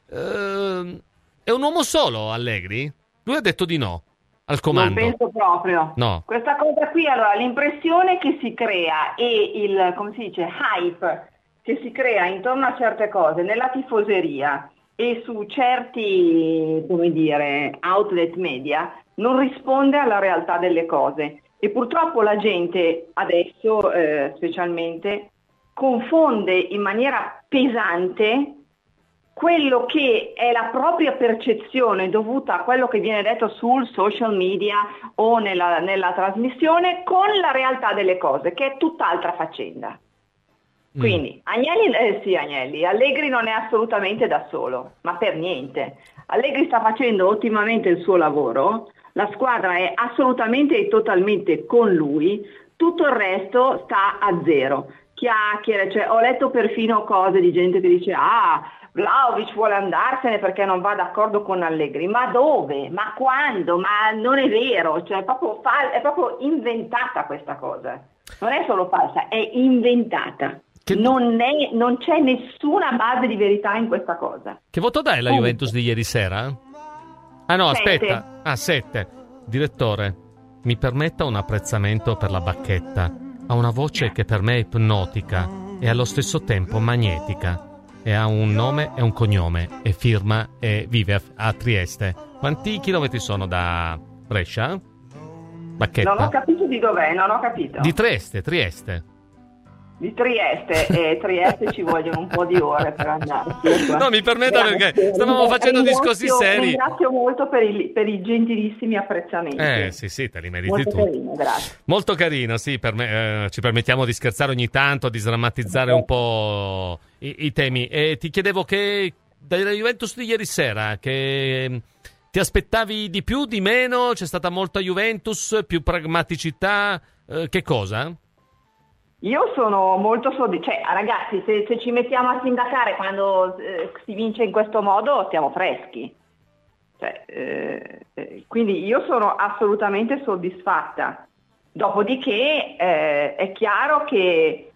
S3: un uomo solo, Allegri? Lui ha detto di no al comando.
S7: Non penso proprio.
S3: No.
S7: Questa cosa qui, allora, l'impressione che si crea e il, come si dice, hype che si crea intorno a certe cose nella tifoseria e su certi, come dire, outlet media non risponde alla realtà delle cose. E purtroppo la gente adesso, specialmente, confonde in maniera pesante quello che è la propria percezione dovuta a quello che viene detto sul social media o nella trasmissione con la realtà delle cose, che è tutt'altra faccenda. Quindi Agnelli, Allegri non è assolutamente da solo, ma per niente. Allegri sta facendo ottimamente il suo lavoro, la squadra è assolutamente e totalmente con lui, tutto il resto sta a zero. Chiacchiere, cioè ho letto perfino cose di gente che dice Vlahovic vuole andarsene perché non va d'accordo con Allegri. Ma dove? Ma quando? Ma non è vero, cioè è proprio inventata questa cosa. Non è solo falsa, è inventata. Non c'è nessuna base di verità in questa cosa.
S3: Che voto dai alla Juventus di ieri sera? Ah no, 7. Aspetta. 7. Direttore, mi permetta un apprezzamento per la Bacchetta. Ha una voce che per me è ipnotica e allo stesso tempo magnetica. E ha un nome e un cognome e firma e vive a Trieste. Quanti chilometri sono da Brescia? Bacchetta?
S7: Non ho capito di dov'è, non ho capito.
S3: Di Trieste.
S7: Di Trieste ci vogliono un po' di ore per andarci.
S3: No, mi permetta perché stavamo facendo discorsi seri.
S7: Ringrazio molto per i gentilissimi apprezzamenti.
S3: Sì, te li meriti
S7: molto
S3: tu.
S7: Carino, grazie.
S3: Molto carino, sì, per me, ci permettiamo di scherzare ogni tanto, di sdrammatizzare un po' i temi. E ti chiedevo che dalla Juventus di ieri sera, che ti aspettavi di più, di meno? C'è stata molta Juventus, più pragmaticità, che cosa?
S7: Io sono molto soddisfatta, ragazzi, se ci mettiamo a sindacare quando si vince in questo modo stiamo freschi, quindi io sono assolutamente soddisfatta. Dopodiché è chiaro che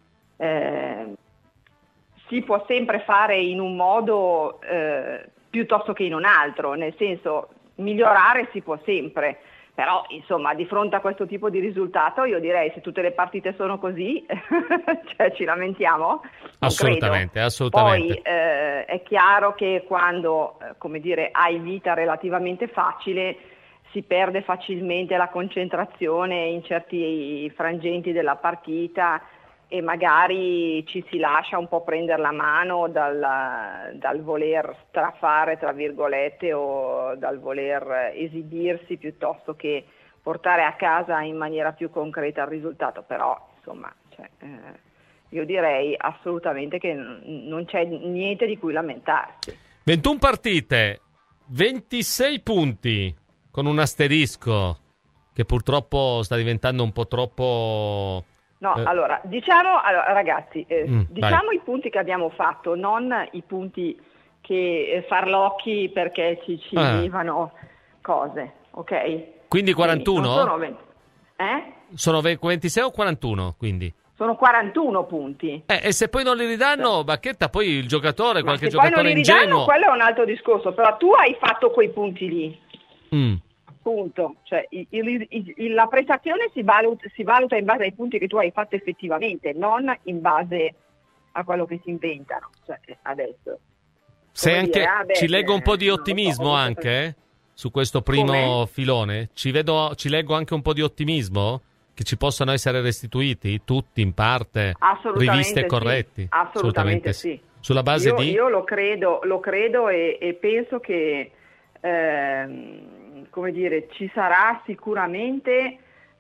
S7: si può sempre fare in un modo piuttosto che in un altro, nel senso migliorare si può sempre. Però, insomma, di fronte a questo tipo di risultato, io direi se tutte le partite sono così, ci lamentiamo?
S3: Assolutamente.
S7: Poi è chiaro che quando, hai vita relativamente facile, si perde facilmente la concentrazione in certi frangenti della partita e magari ci si lascia un po' prendere la mano dal voler strafare, tra virgolette, o dal voler esibirsi piuttosto che portare a casa in maniera più concreta il risultato. Però, insomma, io direi assolutamente che non c'è niente di cui lamentarsi.
S3: 21 partite, 26 punti, con un asterisco che purtroppo sta diventando un po' troppo...
S7: No, allora, ragazzi, diciamo i punti che abbiamo fatto, non i punti che farlocchi perché ci arrivano cose, ok?
S3: Quindi 41?
S7: Quindi sono 20.
S3: Sono 26 o 41, quindi?
S7: Sono 41 punti.
S3: E se poi non li ridanno, Bacchetta, poi il giocatore, qualche
S7: se
S3: giocatore
S7: poi non li ridanno, quello è un altro discorso, però tu hai fatto quei punti lì. Punto. Cioè, la prestazione si valuta in base ai punti che tu hai fatto effettivamente, non in base a quello che si inventano. Cioè, adesso.
S3: Se anche ci leggo un po' di ottimismo anche su questo primo filone, ci leggo anche un po' di ottimismo che ci possano essere restituiti tutti in parte, rivisti e corretti.
S7: Assolutamente sì.
S3: Sulla base
S7: io lo credo e penso che come dire, ci sarà sicuramente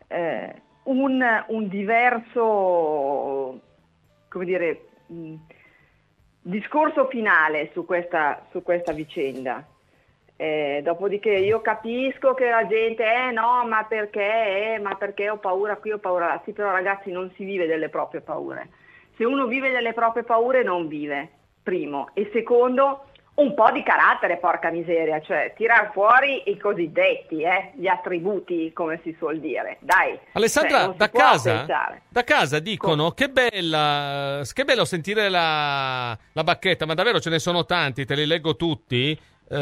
S7: un diverso, come dire, discorso finale su questa vicenda. Dopodiché io capisco che la gente no, ma perché ho paura qui, ho paura là. Sì, però ragazzi, non si vive delle proprie paure. Se uno vive delle proprie paure non vive, primo, e secondo, un po' di carattere, porca miseria, cioè tirar fuori i cosiddetti, gli attributi, come si suol dire. Dai.
S3: Alessandra, da casa dicono che bello sentire la Bacchetta, ma davvero ce ne sono tanti, te li leggo tutti.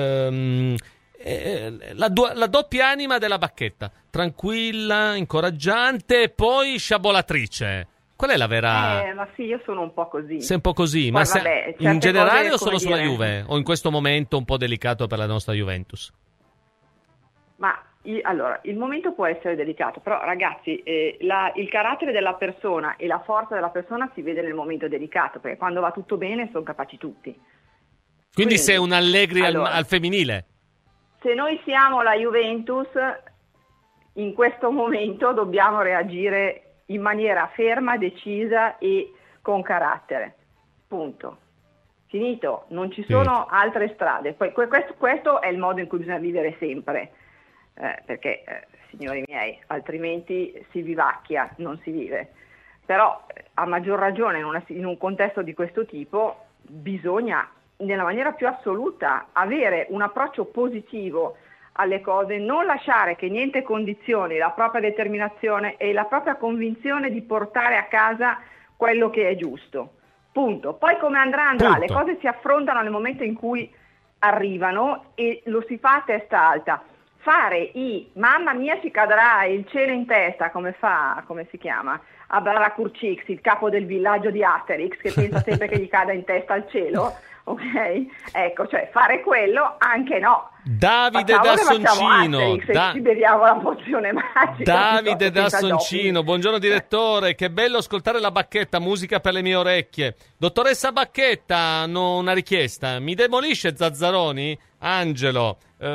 S3: La doppia anima della Bacchetta, tranquilla, incoraggiante e poi sciabolatrice. Qual è la vera...
S7: ma sì, io sono un po' così.
S3: Sei un po' così, ma in generale o solo sulla Juve? O in questo momento un po' delicato per la nostra Juventus?
S7: Ma allora, il momento può essere delicato, però ragazzi, il carattere della persona e la forza della persona si vede nel momento delicato, perché quando va tutto bene sono capaci tutti.
S3: Quindi sei un Allegri al femminile?
S7: Se noi siamo la Juventus, in questo momento dobbiamo reagire in maniera ferma, decisa e con carattere. Punto. Finito. Non ci sono altre strade. Poi questo è il modo in cui bisogna vivere sempre. Perché, signori miei, altrimenti si vivacchia, non si vive. Però, a maggior ragione, in un contesto di questo tipo, bisogna, nella maniera più assoluta, avere un approccio positivo alle cose, non lasciare che niente condizioni la propria determinazione e la propria convinzione di portare a casa quello che è giusto. Punto. Poi come andrà, le cose si affrontano nel momento in cui arrivano e lo si fa a testa alta. Fare mamma mia ci cadrà il cielo in testa, come si chiama? Abrara Curcix, il capo del villaggio di Asterix, che pensa sempre che gli cada in testa il cielo. Ok? Ecco, cioè fare quello anche no.
S3: Davide da Soncino,
S7: ci beviamo la pozione magica.
S3: Davide da Soncino, buongiorno direttore, che bello ascoltare la Bacchetta, musica per le mie orecchie. Dottoressa Bacchetta, hanno una richiesta, mi demolisce Zazzaroni? Angelo.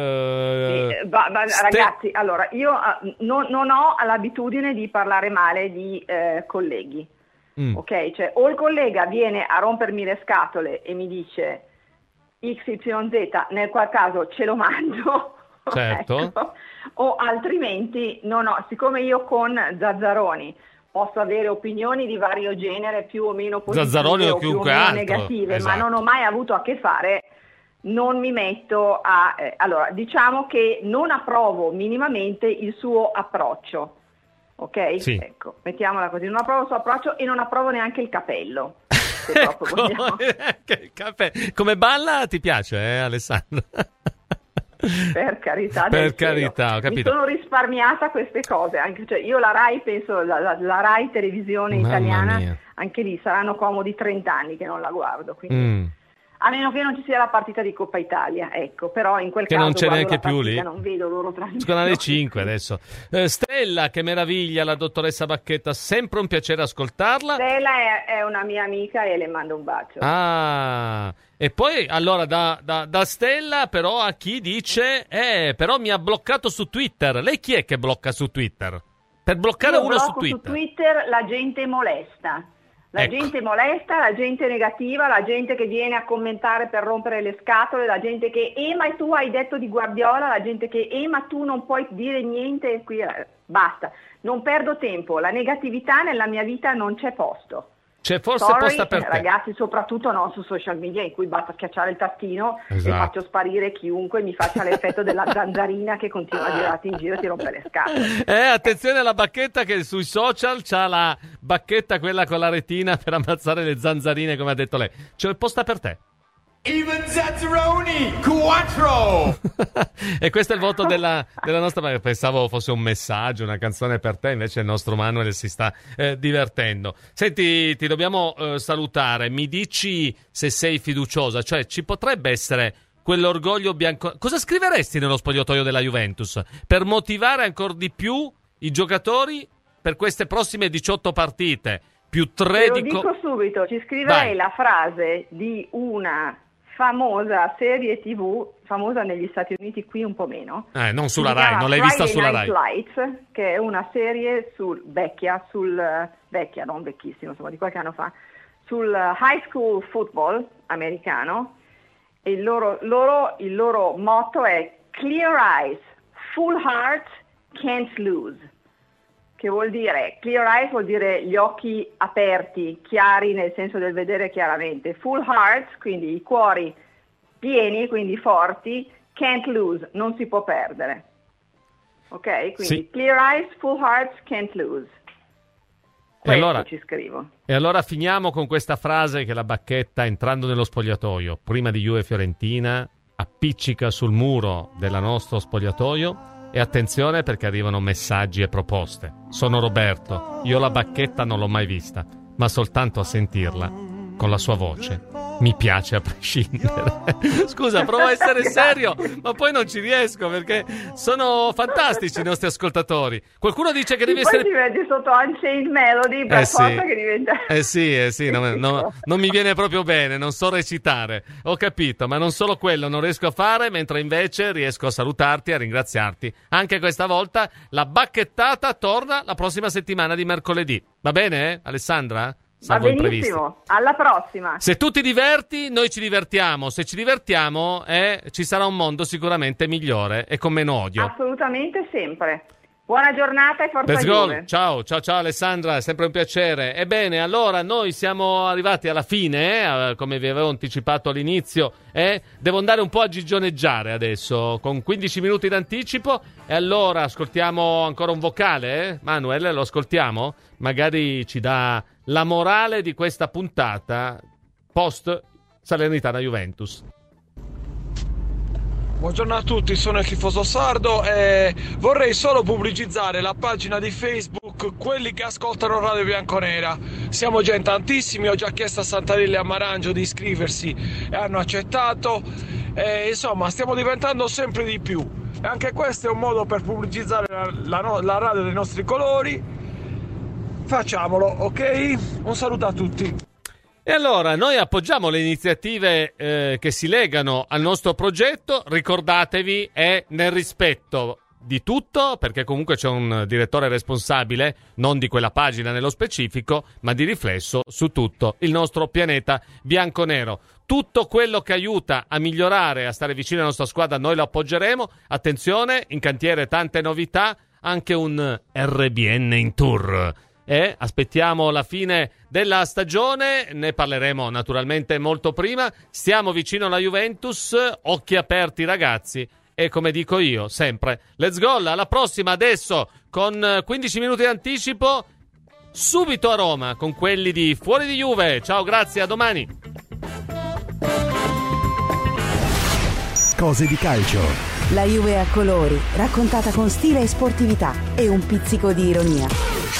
S7: Ragazzi, allora io non ho l'abitudine di parlare male di colleghi. Ok, cioè o il collega viene a rompermi le scatole e mi dice XYZ, nel qual caso ce lo mangio,
S3: certo.
S7: Ecco. O altrimenti siccome io con Zazzaroni posso avere opinioni di vario genere, più o meno positive
S3: Zazzaroni
S7: o più o meno negative,
S3: esatto.
S7: Ma non ho mai avuto a che fare, non mi metto a... allora, diciamo che non approvo minimamente il suo approccio. Ok?
S3: Sì.
S7: Ecco, mettiamola così, non approvo il suo approccio e non approvo neanche il capello. Se proprio vogliamo.
S3: Come balla ti piace, Alessandro?
S7: Per carità,
S3: ho capito.
S7: Mi sono risparmiata queste cose, anche, cioè, io la Rai, penso, la Rai televisione italiana, anche lì saranno comodi 30 anni che non la guardo, quindi A meno che non ci sia la partita di Coppa Italia, ecco, però in quel
S3: che
S7: caso
S3: non c'è neanche più
S7: partita,
S3: lì.
S7: Non vedo loro trasmissioni.
S3: Canale 5 adesso. Stella, che meraviglia la dottoressa Bacchetta, sempre un piacere ascoltarla.
S7: Stella è una mia amica e le mando un bacio.
S3: Ah, e poi allora da Stella però a chi dice però mi ha bloccato su Twitter. Lei chi è che blocca su Twitter? Per bloccare uno su Twitter.
S7: Su Twitter la gente molesta. La gente molesta, la gente negativa, la gente che viene a commentare per rompere le scatole, la gente che ma tu hai detto di Guardiola, la gente che ma tu non puoi dire niente, qui basta, non perdo tempo, la negatività nella mia vita non c'è posto.
S3: C'è forse posta per te.
S7: Ragazzi, soprattutto non su social media in cui basta schiacciare il tastino e faccio sparire chiunque mi faccia l'effetto della zanzarina che continua a girarti in giro e ti rompe le scatole.
S3: Attenzione alla Bacchetta che sui social c'ha la bacchetta quella con la retina per ammazzare le zanzarine, come ha detto lei. C'è posta per te.
S9: Even Zazzaroni 4.
S3: E questo è il voto della nostra. Pensavo fosse un messaggio, una canzone per te, invece il nostro Manuel si sta divertendo. Senti, ti dobbiamo salutare. Mi dici se sei fiduciosa, cioè ci potrebbe essere quell'orgoglio bianco. Cosa scriveresti nello spogliatoio della Juventus per motivare ancora di più i giocatori per queste prossime 18 partite? Più 3
S7: Te lo dico subito, ci scriverei la frase di una famosa serie TV, famosa negli Stati Uniti, qui un po' meno.
S3: Non sulla Rai, non l'hai vista sulla Rai.
S7: Lights, che è una serie vecchia, non vecchissima, insomma, di qualche anno fa, sul high school football americano, e il loro motto è Clear Eyes, Full Heart, Can't Lose. Che vuol dire, clear eyes vuol dire gli occhi aperti, chiari nel senso del vedere chiaramente, full hearts, quindi i cuori pieni, quindi forti, can't lose, non si può perdere. Ok? Quindi sì. Clear eyes, full hearts, can't lose. Questo allora, ci scrivo.
S3: E allora finiamo con questa frase che la Bacchetta, entrando nello spogliatoio, prima di Juve Fiorentina, appiccica sul muro del nostro spogliatoio. E attenzione perché arrivano messaggi e proposte. Sono Roberto, io la Bacchetta non l'ho mai vista, ma soltanto a sentirla, con la sua voce, mi piace a prescindere. Scusa, provo a essere serio, ma poi non ci riesco perché sono fantastici i nostri ascoltatori. Qualcuno dice che devi essere...
S7: Poi ti vedi sotto Unchained Melody, per forza che diventa...
S3: sì, non mi viene proprio bene, non so recitare. Ho capito, ma non solo quello non riesco a fare, mentre invece riesco a salutarti e a ringraziarti. Anche questa volta la bacchettata torna la prossima settimana di mercoledì. Va bene, Alessandra?
S7: Va benissimo, alla prossima.
S3: Se tu ti diverti, noi ci divertiamo. Se ci divertiamo, ci sarà un mondo sicuramente migliore e con meno odio.
S7: Assolutamente, sempre. Buona giornata e forza Juve.
S3: Ciao Alessandra, è sempre un piacere. Ebbene, allora noi siamo arrivati alla fine, come vi avevo anticipato all'inizio, devo andare un po' a gigioneggiare adesso, con 15 minuti d'anticipo, e allora ascoltiamo ancora un vocale, Manuel, lo ascoltiamo? Magari ci dà la morale di questa puntata post Salernitana Juventus.
S10: Buongiorno a tutti, sono il tifoso sardo e vorrei solo pubblicizzare la pagina di Facebook Quelli che ascoltano Radio Bianconera. Siamo già in tantissimi, ho già chiesto a Santarelli e a Marangio di iscriversi e hanno accettato. Insomma, stiamo diventando sempre di più e anche questo è un modo per pubblicizzare la radio dei nostri colori. Facciamolo, ok? Un saluto a tutti.
S3: E allora, noi appoggiamo le iniziative che si legano al nostro progetto, ricordatevi, è nel rispetto di tutto, perché comunque c'è un direttore responsabile, non di quella pagina nello specifico, ma di riflesso su tutto il nostro pianeta bianconero. Tutto quello che aiuta a migliorare, a stare vicino alla nostra squadra, noi lo appoggeremo. Attenzione, in cantiere tante novità, anche un RBN in tour. Aspettiamo la fine della stagione, ne parleremo naturalmente molto prima. Stiamo vicino alla Juventus, occhi aperti ragazzi, e come dico io sempre, let's go, alla prossima adesso con 15 minuti di anticipo, subito a Roma con quelli di Fuori di Juve. Ciao, grazie, a domani.
S4: Cose di calcio.
S2: La Juve a colori, raccontata con stile e sportività e un pizzico di ironia.